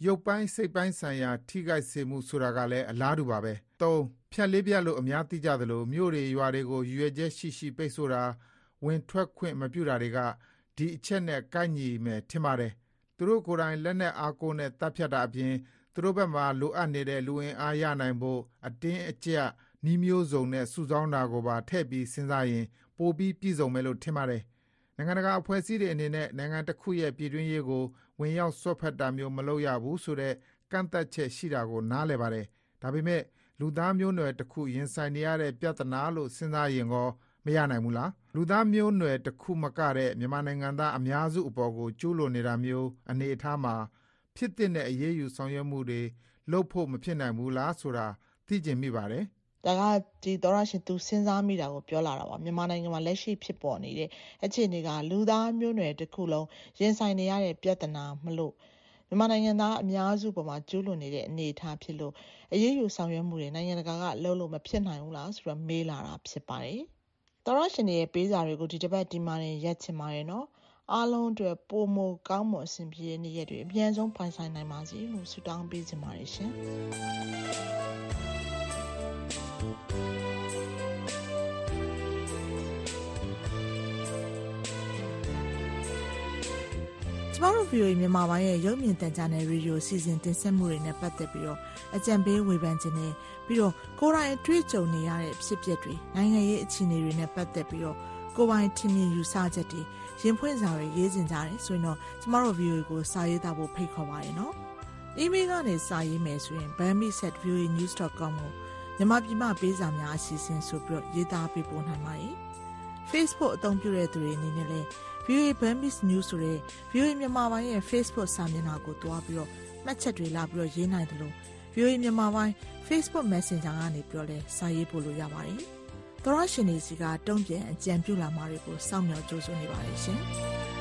ရုပ်ပိုင်းစိတ်ပိုင်းဆိုင်ရာထိခိုက်စေမှုဆိုတာကလည်းအလားတူပါပဲ။သုံးဖြတ်လေးပြလို့အများသိကြသလိုမြို့တွေရွာတွေကိုရွေချက်ရှိရှိပိတ်ဆိုတာဝင်ထွက်ခွင့်မပြုတာတွေကဒီအချက်နဲ့ကိုက်ညီမယ်ထင်ပါတယ်။သူတို့ကိုယ်တိုင်လက်နဲ့အားကိုးနဲ့တပ်ဖြတ်တာအပြင်သူတို့ဘက်မှာလိုအပ်နေတဲ့လူဝင်အားရနိုင်ဖို့အတင်းအကျပ်နှီးမျိုးစုံနဲ့စုဆောင်းတာကိုပါထည့်ပြီးစဉ်းစားရင်ပိုပြီးပြည့်စုံမယ်လို့ထင်ပါတယ်။နိုင်ငံတကာအဖွဲ့အစည်းတွေအနေနဲ့နိုင်ငံတစ်ခုရဲ့ပြည်တွင်းရေးကိုဝင်ရောက်ဆွတ်ဖက်တာမျိုးမလုပ်ရဘူးဆိုတဲ့ကန့်သက်ချက်ရှိတာကိုနားလည်ပါတယ်။ဒါပေမဲ့လူသားမျိုးနွယ်တစ်ခုရင်ဆိုင်နေရတဲ့ပြဿနာလို့စဉ်းစားရင်ကောမရနိုင်ဘူးလား။လူသားမျိုးနွယ်တစ်ခုမကတဲ့မြန်မာနိုင်ငံသားအများစုအပေါ်ကိုကျူးလွန်နေတာမျိုးအနေအထားမှာဖြစ်တဲ့အရေးယူဆောင်ရွက်မှုတွေလုပ်ဖို့မဖြစ်နိုင်ဘူးလားဆိုတာသိကျင်မိပါတယ်။ဒါကဒီသောရရှင်သူစဉ်းစားမိတာကိုပြောလာတာပါမြန်မာနိုင်ငံမှာလက်ရှိဖြစ်ပေါ်နေတဲ့အခြေအနေကလူသားမျိုးနွယ်တစ်ခုလုံးရင်ဆိုင်နေရတဲ့ပြဿနာမလို့မြန်မာနိုင်ငံသားအများစုပေါ်မှာကျူးလွန်နေတဲ့အနေအထားဖြစ်လို့အရေးယူဆောင်ရွက်မှုတွေနိုင်ငံတကာကလှုပ်လို့မဖြစ်နိုင်ဘူးလားဆိုတော့မေးလာတာဖြစ်ပါတယ်။သောရရှင်ရဲ့ပေးစာတွေကိုဒီတစ်ပတ်ဒီမှာရင်ရက်ချင်ပါတယ်နော်။အားလုံးအတွက်ပိုမိုကောင်းမွန်အဆင်ပြေတဲ့နေ့ရက်တွေအများဆုံးပိုင်ဆိုင်နိုင်ပါစေလို့ဆုတောင်းပေးချင်ပါတယ်ရှင်။ကျမတို့ ဗီအိုအေ မြန်မာပိုင်းရဲ့ရုပ်မြင်သံကြားနယ်ရေဒီယိုစီစဉ်တင်ဆက်မှုတွေနဲ့ပတ်သက်ပြီးတော့အကြံပေးဝေဖန်ခြင်းနဲ့ပြီးတော့ကိုယ်တိုင်တွေ့ကြုံနေရတဲ့ဖြစ်ပျက်တွေနိုင်ငံရေးအခြေအနေတွေနဲ့ပတ်သက်ပြီးတော့ကိုယ်ပိုင်ထင်မြင်ယူဆချက်တွေရင်ဖွင့်စာတွေရေးတင်ကြတယ်ဆိုရင်တော့ကျမတို့ ဗီအိုအေ ကိုစာရေးသားဖို့ဖိတ်ခေါ်ပါတယ်နော်။ email ကနေစာရေးမယ်ဆိုရင် burmese at v o a news dot com ကိုမြန်မာပြည်မှာပေးစာများအစီအစဉ်ဆိုပြီးတော့ရေးသားပေးပို့နိုင်ပါတယ်။ Facebook အသုံးပြုတဲ့သူတွေအနေနဲ့လည်း ဗီအိုအေ Burmese News ဆိုတဲ့ ဗီအိုအေ မြန်မာပိုင်းရဲ့ Facebook စာမျက်နှာကိုတွားပြီးတော့မှတ်ချက်တွေလာပြီးတော့ရေးနိုင်တယ်လို့ ဗီအိုအေ မြန်မာပိုင်း Facebook Messenger ကနေပြီးတော့လည်းစာရေးပို့လို့ရပါတယ်။သောရရှင်တွေစီကတုံ့ပြန်အကြံပြုလာမှာတွေကိုစောင့်မျှော်ကြိုးစွနေပါတယ်ရှင်။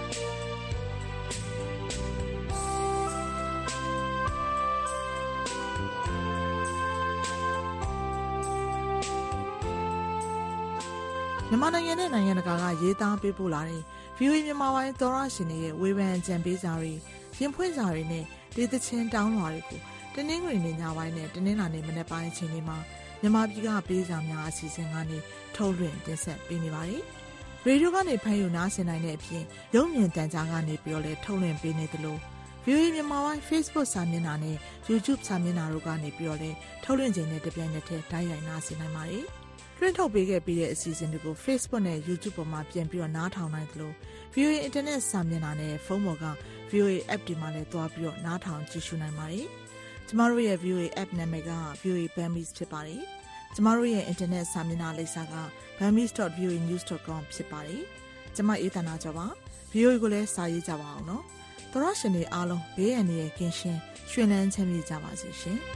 မြန်မာနိုင်ငံနဲ့နိုင်ငံတကာကရေးသားပေးပို့လာတဲ့ ဗီအိုအေ မြန်မာပိုင်းသောရရှင်တွေရဲ့ဝေဖန်အကြံပေးစာတွေရင်ဖွင့်စာတွေနဲ့ဒေသချင်းတောင်းလွှာတွေကိုတနင်္ဂနွေနေ့ညပိုင်းနဲ့တနင်္လာနေ့မနက်ပိုင်းအချိန်တွေမှာမြန်မာပြည်ကပေးစာများအစီအစဉ်ကနေထုတ်လွှင့်တင်ဆက်ပေးနေပါတယ်။ရေဒီယိုကနေဖမ်းယူနားဆင်နိုင်တဲ့အပြင်ရုပ်မြင်သံကြားကနေပြီးတော့လည်းထုတ်လွှင့်ပေးနေသလို ဗီအိုအေ မြန်မာပိုင်း Facebook စာမျက်နှာနဲ့ YouTube စာမျက်နှာတို့ကနေပြီးတော့လည်းထုတ်လွှင့်ခြင်းနဲ့တပြိုင်နက်တည်းတိုက်ရိုက်နားဆင်နိုင်ပါတယ်။လွှင့်ထုတ်ပေးခဲ့ပြီးတဲ့အစီအစဉ်တွေကို Facebook နဲ့ YouTube ပေါ်မှာပြန်ပြီးတော့နားထောင်နိုင်သလို ဗီအိုအေ Internet စာမျက်နှာနဲ့ဖုန်းပေါ်က ဗီအိုအေ App ဒီမှာလည်းတွားပြီးတော့နားထောင်ကြည့်ရှုနိုင်ပါတယ်။ကျမတို့ရဲ့ ဗီအိုအေ App နာမည်က ဗီအိုအေ Burmese ဖြစ်ပါတယ်။ကျမတို့ရဲ့ Internet စာမျက်နှာလိပ်စာက burmese dot v o a news dot com ဖြစ်ပါတယ်။ကျမအေးသနာကျော်ပါ။ ဗီအိုအေကိုလည်းစာရေးကြပါအောင်နော်။သောရရှင်တွေအားလုံးဘေးအန္တရာယ်ကင်းရှင်းရွှင်လန်းချမ်းမြေ့ကြပါစေရှင်။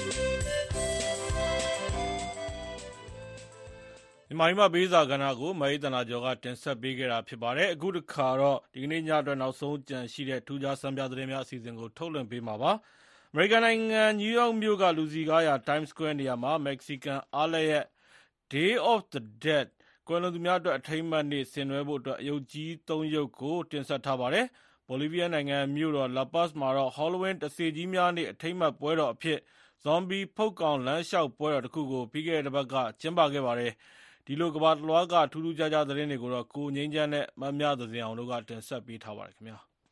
မြန်မာပြည်မှာပေးစာကဏ္ဍကိုမအေးသနာကျော်ကတင်ဆက်ပေးခဲ့တာဖြစ်ပါတယ်။အခုတစ်ခါတော့ဒီကနေ့ညအတွက်နောက်ဆုံးကြံရှိတဲ့ထူးခြားစံပြသတင်းများအစီအစဉ်ကိုထုတ်လွှင့်ပေးမှာပါ။အမေရိကန်နိုင်ငံနယူးယောက်မြို့ကလူစည်ကားရာ Times Square နေရာမှာ Mexican အားလပ်ရက် Day of the Dead ကွယ်လွန်သူများအတွက်အထိမ်းအမှတ်နေ့ဆင်နွှဲဖို့အတွက်အရုပ်ကြီးသုံးရုပ်ကိုတင်ဆက်ထားပါတယ်။ ဘိုလီးဗီးယားနိုင်ငံမြို့တော် La Paz မှာတော့ Halloween တစေကြီးများနေ့အထိမ်းအမှတ်ပွဲတော်အဖြစ် ဇွန်ဘီဖုတ်ကောင်လမ်းလျှောက်ပွဲတော်တစ်ခုကိုပြီးခဲ့တဲ့တစ်ပတ်ကကျင်းပခဲ့ပါတယ်။ဒီလိုကမ္ဘာတလွှားကထူးထူးခြားခြားသတင်းတွေကိုတော့ကိုငြိမ်းချမ်းနဲ့မမြသဇင်အောင်တို့ကတင်ဆက်ပေးထားပါတယ်ခင်ဗျာ။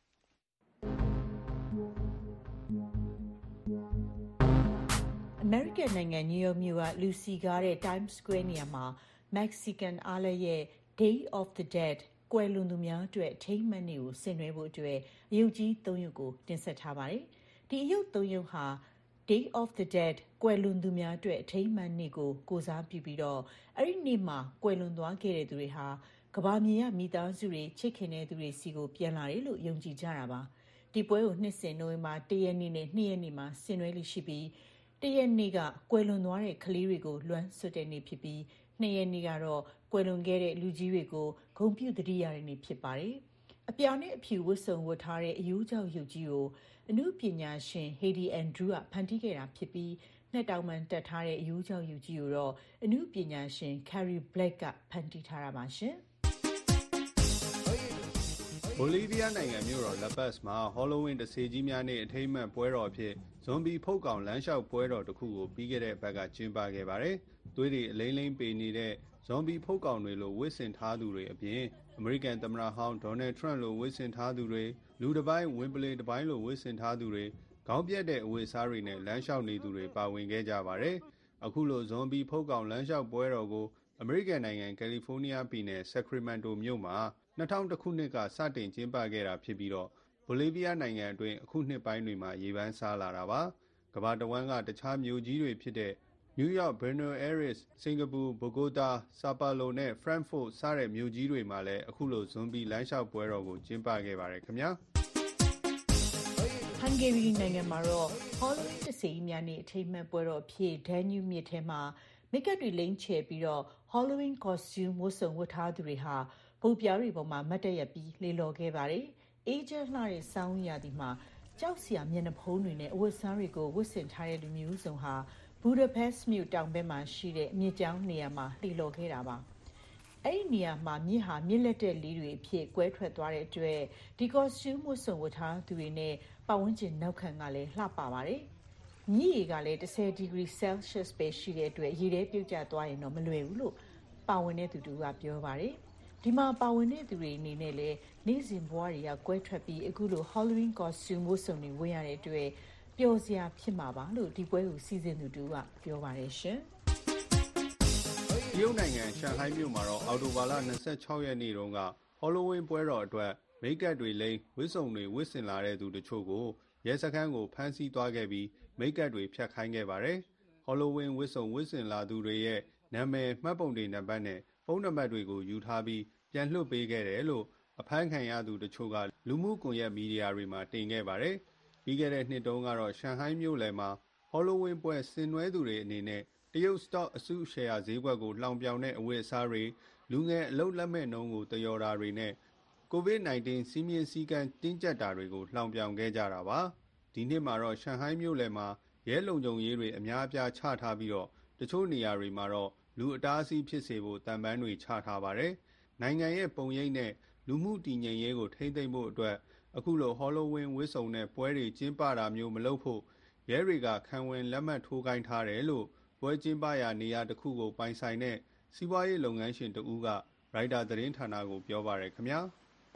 အမေရိကန်နိုင်ငံနယူးယောက်မြို့ကလူစည်ကားတဲ့ Times Square နေရာမှာ Mexican အားလပ်ရက် Day of the Dead ကွယ်လွန်သူများအတွက်အထိမ်းအမှတ်နေ့ကိုဆင်နွှဲဖို့အတွက်အရုပ်ကြီးသုံးရုပ်ကိုတင်ဆက်ထားပါတယ်။ဒီအရုပ်သုံးရုပ်ဟာ Day of the Dead ကွယ်လွန်သူများအတွက်အထိမ်းအမှတ်နေ့ကိုကိုစားပြုပြီးတော့အဲ့ဒီနေ့မှာကွယ်လွန်သွားခဲ့တဲ့သူတွေဟာကမ္ဘာမြေရမိသားစုတွေချစ်ခင်တဲ့သူတွေစီကိုပြန်လာတယ်လို့ယုံကြည်ကြတာပါ။ဒီပွဲကိုနှစ်စဉ်နိုဝင်ဘာ၁ရက်နေ့နဲ့၂ရက်နေ့မှာဆင်နွှဲလို့ရှိပြီးတရက်နေ့ကကွယ်လွန်သွားတဲ့ကလေးတွေကိုလွမ်းဆွတ်တဲ့နေ့ဖြစ်ပြီးနှစ်ရက်နေ့ကတော့ကွယ်လွန်ခဲ့တဲ့လူကြီးတွေကိုဂုဏ်ပြုသတိရတဲ့နေ့ဖြစ်ပါတယ်။အပြောင်နဲ့အဖြူဝတ်စုံဝတ်ထားတဲ့အယိုးကြောက်ရုပ်ကြီးကိုအမှုပညာရှင် Heidi Andrew ကဖန်တီးခဲ့တာဖြစ်ပြီးနှစ်တောင်မှန်တက်ထားတဲ့အယိုးကြောက်ရုပ်ကြီးကိုတော့အမှုပညာရှင် Carrie Black ကဖန်တီးထားတာပါရှင်။ဘိုလီးဗီးယားနိုင်ငံမြို့တော်လက်ပတ်စ်မှာ Halloween တဆေကြီးများနေ့အထိမ်းအမှတ်ပွဲတော်အဖြစ်ဇွန်ဘီဖုတ်ကောင်လမ်းလျှောက်ပွဲတော်တစ်ခုကိုပြီးခဲ့တဲ့ဘက်ကကျင်းပခဲ့ပါတယ်။သွေးတွေအလိမ့်လိမ့်ပေနေတဲ့ဇွန်ဘီဖုတ်ကောင်တွေလိုဝတ်ဆင်ထားသူတွေအပြင်အမေရိကန်သမ္မတဟောင်းဒေါ်နယ်ထရန့်လိုဝတ်ဆင်ထားသူတွေလူတစ်ပိုင်းဝင်းပလေတစ်ပိုင်းလိုဝတ်ဆင်ထားသူတွေခေါင်းပြတ်တဲ့အဝတ်အစားတွေနဲ့လမ်းလျှောက်နေသူတွေပါဝင်ခဲ့ကြပါတယ်။အခုလိုဇွန်ဘီဖုတ်ကောင်လမ်းလျှောက်ပွဲတော်ကိုအမေရိကန်နိုင်ငံကယ်လီဖိုးနီးယားပြည်နယ်ဆက်ခရီမန်တိုမြို့မှာ၂၀၀၁ခုနှစ်ကစတင်ကျင်းပခဲ့တာဖြစ်ပြီးတော့ဘိုလီးဗီးယားနိုင်ငံအတွင်းအခုနှစ်ပိုင်းတွေမှာရေပန်းစားလာတာပါ။ကမ္ဘာတဝန်းကတခြားမြို့ကြီးတွေဖြစ်တဲ့နယူးယောက်၊ဘယ်နိုအဲရစ်၊စင်ကာပူ၊ဘိုဂိုတာ၊ဆာပါလိုနဲ့ဖရန့်ဖို့စတဲ့မြို့ကြီးတွေမှာလည်းအခုလိုဇွန်ဘီလမ်းလျှောက်ပွဲတော်ကိုကျင်းပခဲ့ပါတယ်ခင်ဗျာဟန်ဂေရီနိုင်ငံမှာတော့ Halloween တဆေးများနေ့အထိမ်းအမှတ်ပွဲတော်အဖြစ်ဒန်နူးမြစ်ထဲမှာမိတ်ကပ်တွေလိမ့်ချယ်ပြီးတော့ Halloween costume ဝတ်စုံဝတ်ထားသူတွေဟာဗုတ်ပြားတွေပေါ်မှာမတ်တက်ရပြီးလေလော်ခဲ့ပါတယ်။အေးကျလှတဲ့ဆောင်းရာသီမှာကြောက်စရာမျက်နှာဖုံးတွေနဲ့အဝတ်အစားတွေကိုဝတ်ဆင်ထားတဲ့လူမျိုးစုံဟာဘူဒါပက်စ်မြို့တောင်ဘက်မှာရှိတဲ့မြစ်ကြောင်းနေရာမှာလေလော်ခဲ့တာပါ။အဲ့ဒီနေရာမှာမြစ်ဟာမြစ်လက်တက်လေးတွေအဖြစ်ကွဲထွက်သွားတဲ့အတွက်ဒီ costume ဝတ်စုံဝတ်ထားသူတွေနဲ့ပတ်ဝန်းကျင်နောက်ခံကလည်းလှပပါတယ်။မြစ်ရေကလည်း၁၀ဒီဂရီဆဲလ်ဆီးယပ်စ်ပဲရှိတဲ့အတွက်ရေထဲပြုတ်ကျသွားရင်တော့မလွယ်ဘူးလို့ပါဝင်တဲ့သူတို့ကပြောပါတယ်။ဒီမှာပါဝင်တဲ့သူတွေအနေနဲ့လည်းနေ့စဉ်ဘဝတွေကကွဲထွက်ပြီးအခုလို Halloween costume ဝတ်စုံတွေဝတ်ရတဲ့အတွက်ပျော်စရာဖြစ်မှာပါလို့ဒီပွဲကိုစီစဉ်သူတို့ကပြောပါတယ်ရှင်။တရုတ်နိုင်ငံရှန်ဟိုင်းမြို့မှာတော့အော်တိုဘာလ၂၆ရက်နေ့တုန်းက Halloween ပွဲတော်အတွက်မိတ်ကပ်တွေလိမ့်ဝတ်စုံတွေဝတ်ဆင်လာတဲ့သူတချို့ကိုရဲစခန်းကိုဖမ်းဆီးသွားခဲ့ပြီးမိတ်ကပ်တွေဖြတ်ခိုင်းခဲ့ပါတယ်။ Halloween ဝတ်စုံဝတ်ဆင်လာသူတွေရဲ့နာမည်မှတ်ပုံတင်နံပါတ်နဲ့ဖုန်းနံပါတ်တွေကိုယူထားပြီးပြန်လွှတ်ပေးခဲ့တယ်လို့အဖမ်းခံရသူတချို့ကလူမှုကွန်ရက်မီဒီယာတွေမှာတင်ခဲ့ပါတယ်။ပြီးခဲ့တဲ့နှစ်တုန်းကတော့ရှန်ဟိုင်းမြို့လယ်မှာ Halloween ပွဲဆင်နွှဲသူတွေအနေနဲ့တရုတ် stock အစုရှယ်ယာဈေးကွက်ကိုလှောင်ပြောင်တဲ့အဝတ်အစားတွေလူငယ်အလုပ်လက်မဲ့နှုန်းကိုတယော်တာတွေနဲ့ကိုဗစ်၁၉ စီးမြင့်စည်းကမ်းတင်းကျပ်တာတွေကိုလှောင်ပြောင်ခဲ့ကြတာပါ။ဒီနှစ်မှာတော့ရှန်ဟိုင်းမြို့လယ်မှာရဲလုံခြုံရေးတွေအများအပြားချထားပြီးတော့တချို့နေရာတွေမှာတော့လူအတားအဆီးဖြစ်စေဖို့တံပန်းတွေချထားပါတယ်။နိုင်ငံရဲ့ပုံရိပ်နဲ့လူမှုတည်ငြိမ်ရေးကိုထိန်းသိမ်းဖို့အတွက်အခုလို Halloween ဝတ်စုံနဲ့ပွဲတွေကျင်းပတာမျိုးမလုပ်ဖို့ရဲတွေကခံဝန်လက်မှတ်ထိုးခိုင်းထားတယ်လို့ပွဲကျင်းပရာနေရာတစ်ခုကိုပိုင်ဆိုင်တဲ့စီးပွားရေးလုပ်ငန်းရှင်တဦးကရိုက်တာသတင်းဌာနကိုပြောပါတယ်ခင်ဗျာ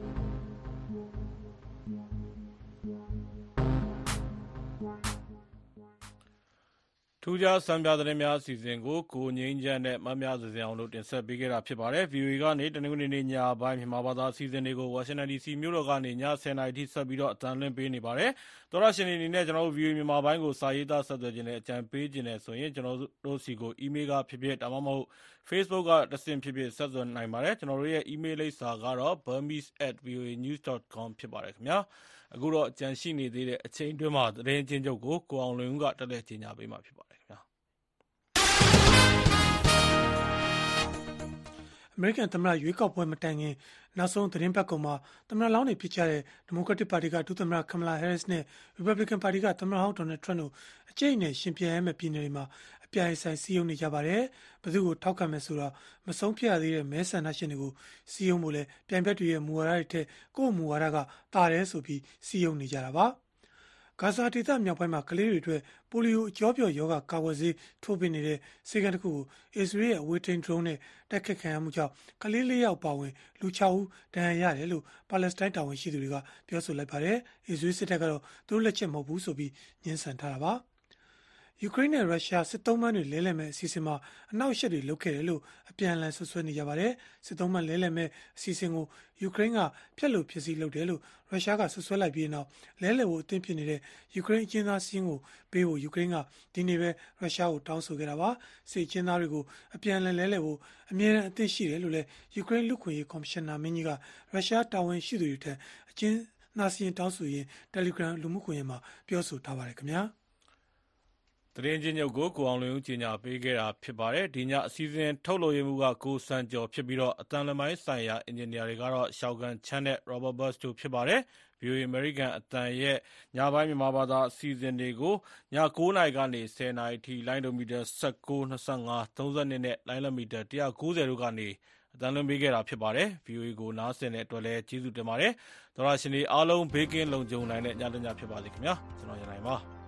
ထူးခြားစံပြသတင်းများအစီအစဉ်ကိုကိုငိမ့်ချမ်းနဲ့မများစစအောင်တို့တင်ဆက်ပေးခဲ့တာဖြစ်ပါတယ်။ ဗီအိုအေကနေတနင်္ဂနွေနေ့ညပိုင်းမြန်မာဘာသာအစီအစဉ်တွေကိုဝါရှင်တန်ဒီစီမြို့တော်ကနေညဆယ်နာရီထိဆက်ပြီးတော့အသံလွှင့်ပေးနေပါတယ်။သောရရှင်တွေအနေနဲ့ကျွန်တော်တို့ ဗီအိုအေမြန်မာပိုင်းကိုစာရေးသားဆက်သွယ်ခြင်းနဲ့အကြံပေးခြင်းနဲ့ဆိုရင်ကျွန်တော်တို့စီကိုအီးမေးလ်ကဖြစ်ဖြစ်ဒါမှမဟုတ် Facebook ကတဆင့်ဖြစ်ဖြစ်ဆက်သွယ်နိုင်ပါတယ်။ကျွန်တော်တို့ရဲ့အီးမေးလ်လိပ်စာကတော့ burmese at voanews dot com ဖြစ်ပါတယ်ခင်ဗျာ။အခုတော့ကြန့်ရှိနေသေးတဲ့အချိန်တွင်းမှာသတင်းချင်းချုပ်ကိုကိုအောင်လွင်ဦးကတက်လက်ကြီးညာပေးမှာဖြစ်ပါတယ်ခင်ဗျာ။အမေရိကန်သမ္မတရွေးကောက်ပွဲမတိုင်ခင်နောက်ဆုံးသတင်းပတ်ကုန်မှာသမ္မတလောင်းတွေဖြစ်ကြတဲ့ဒီမိုကရက်တစ်ပါတီကဒုသမ္မတကမ်မလာဟဲရစ်နဲ့ရီပတ်ဘလစ်ကန်ပါတီကသမ္မတဟောင်းဒေါ်နယ်ထရန့်တို့အကျိတ်နဲ့ရှင်ပြန်ရမယ့်ပြည်နယ်တွေမှာအပြိုင်ဆိုင်စည်းရုံးနေကြပါတယ်။ဘယ်သူကိုထောက်ခံမယ်ဆိုတာမဆုံးဖြတ်ရသေးတဲ့မဲဆန္ဒရှင်တွေကိုစည်းရုံးဖို့လဲပြိုင်ဘက်တွေရဲ့မူဝါဒတွေထက်ကိုယ့်မူဝါဒကတာတယ်ဆိုပြီးစည်းရုံးနေကြတာပါ။ဂါဇာဒေသမြောက်ပိုင်းမှာကလေးတွေအတွက်ပိုလီယိုအကြောပျော့ရောဂါကာကွယ်ဆေးထိုးပေးနေတဲ့ဆေးကန်းတစ်ခုကိုအစ္စရေးရဲ့အဝေးထိန်းဒရုန်းနဲ့တိုက်ခတ်ခံရမှုကြောင့်ကလေးလေးယောက်ပါဝင်လူခြောက်ဦးဒဏ်ရာရတယ်လို့ပါလက်စတိုင်းတာဝန်ရှိသူတွေကပြောဆိုလိုက်ပါတယ်။အစ္စရေးစစ်တပ်ကတော့သူတို့လက်ချက်မဟုတ်ဘူးဆိုပြီးညှင်းဆန်ထားတာပါ။ယူကရိန်းနဲ့ရုရှားစစ်သုံးပန်းတွေလဲလှယ်မဲ့အစီအစဉ်မှာအနောက်ရှက်တွေလုပ်ခဲ့တယ်လို့အပြန်အလှန်ဆွဆွဲနေကြပါတယ်။စစ်သုံးပန်းလဲလှယ်မဲ့အစီအစဉ်ကိုယူကရိန်းကဖျက်လို့ဖြစ်စီလုပ်တယ်လို့ရုရှားကဆွဆွဲလိုက်ပြီးနောက်လဲလှယ်ဖို့အသင့်ဖြစ်နေတဲ့ယူကရိန်းအကျဉ်းသားစည်းကိုပေးဖို့ယူကရိန်းကဒီနေ့ပဲရုရှားကိုတောင်းဆိုခဲ့တာပါ။စစ်အကျဉ်းသားတွေကိုအပြန်အလှန်လဲလှယ်ဖို့အမြဲတမ်းအသင့်ရှိတယ်လို့လည်းယူကရိန်းလူခွင့်ရေးကော်မရှင်နာမင်းကြီးကရုရှားတာဝန်ရှိသူတွေထံအကျဉ်းသားစည်းတောင်းဆိုရင်း Telegram လူမှုကွန်ရက်မှာပြောဆိုထားပါတယ်ခင်ဗျာ။သတင်းချင်းချုပ်ကိုကိုအောင်လွင်ဦးကြီးညာပေးခဲ့တာဖြစ်ပါတယ်။ဒီညအစီအစဉ်ထုတ်လုပ်ရမှုကကိုစံကျော်ဖြစ်ပြီးတော့အတန်လမိုင်းဆိုင်ရာအင်ဂျင်နီယာတွေကတော့ရှောက်ကန်ချမ်းနဲ့ Robert Bus တို့ဖြစ်ပါတယ်။ ဗီအိုအေ American အတန်ရဲ့ညပိုင်းမြန်မာဘာသာအစီအစဉ်တွေကိုည၉နာရီကနေ၁၀နာရီထိလိုင်းဒိုမီတာ၁၉ ၂၅ ၃၂နဲ့လိုင်းလမီတာ၁၉၀တို့ကနေအတန်းလွှင့်ပေးခဲ့တာဖြစ်ပါတယ်။ ဗွီအိုအေကိုနားဆင်တဲ့အတွက်လည်းကျေးဇူးတင်ပါတယ်။သောရရှင်တွေအားလုံးဘေးကင်းလုံခြုံနိုင်တဲ့ညတညဖြစ်ပါစေခင်ဗျာ။ကျွန်တော်ရန်နိုင်ပါ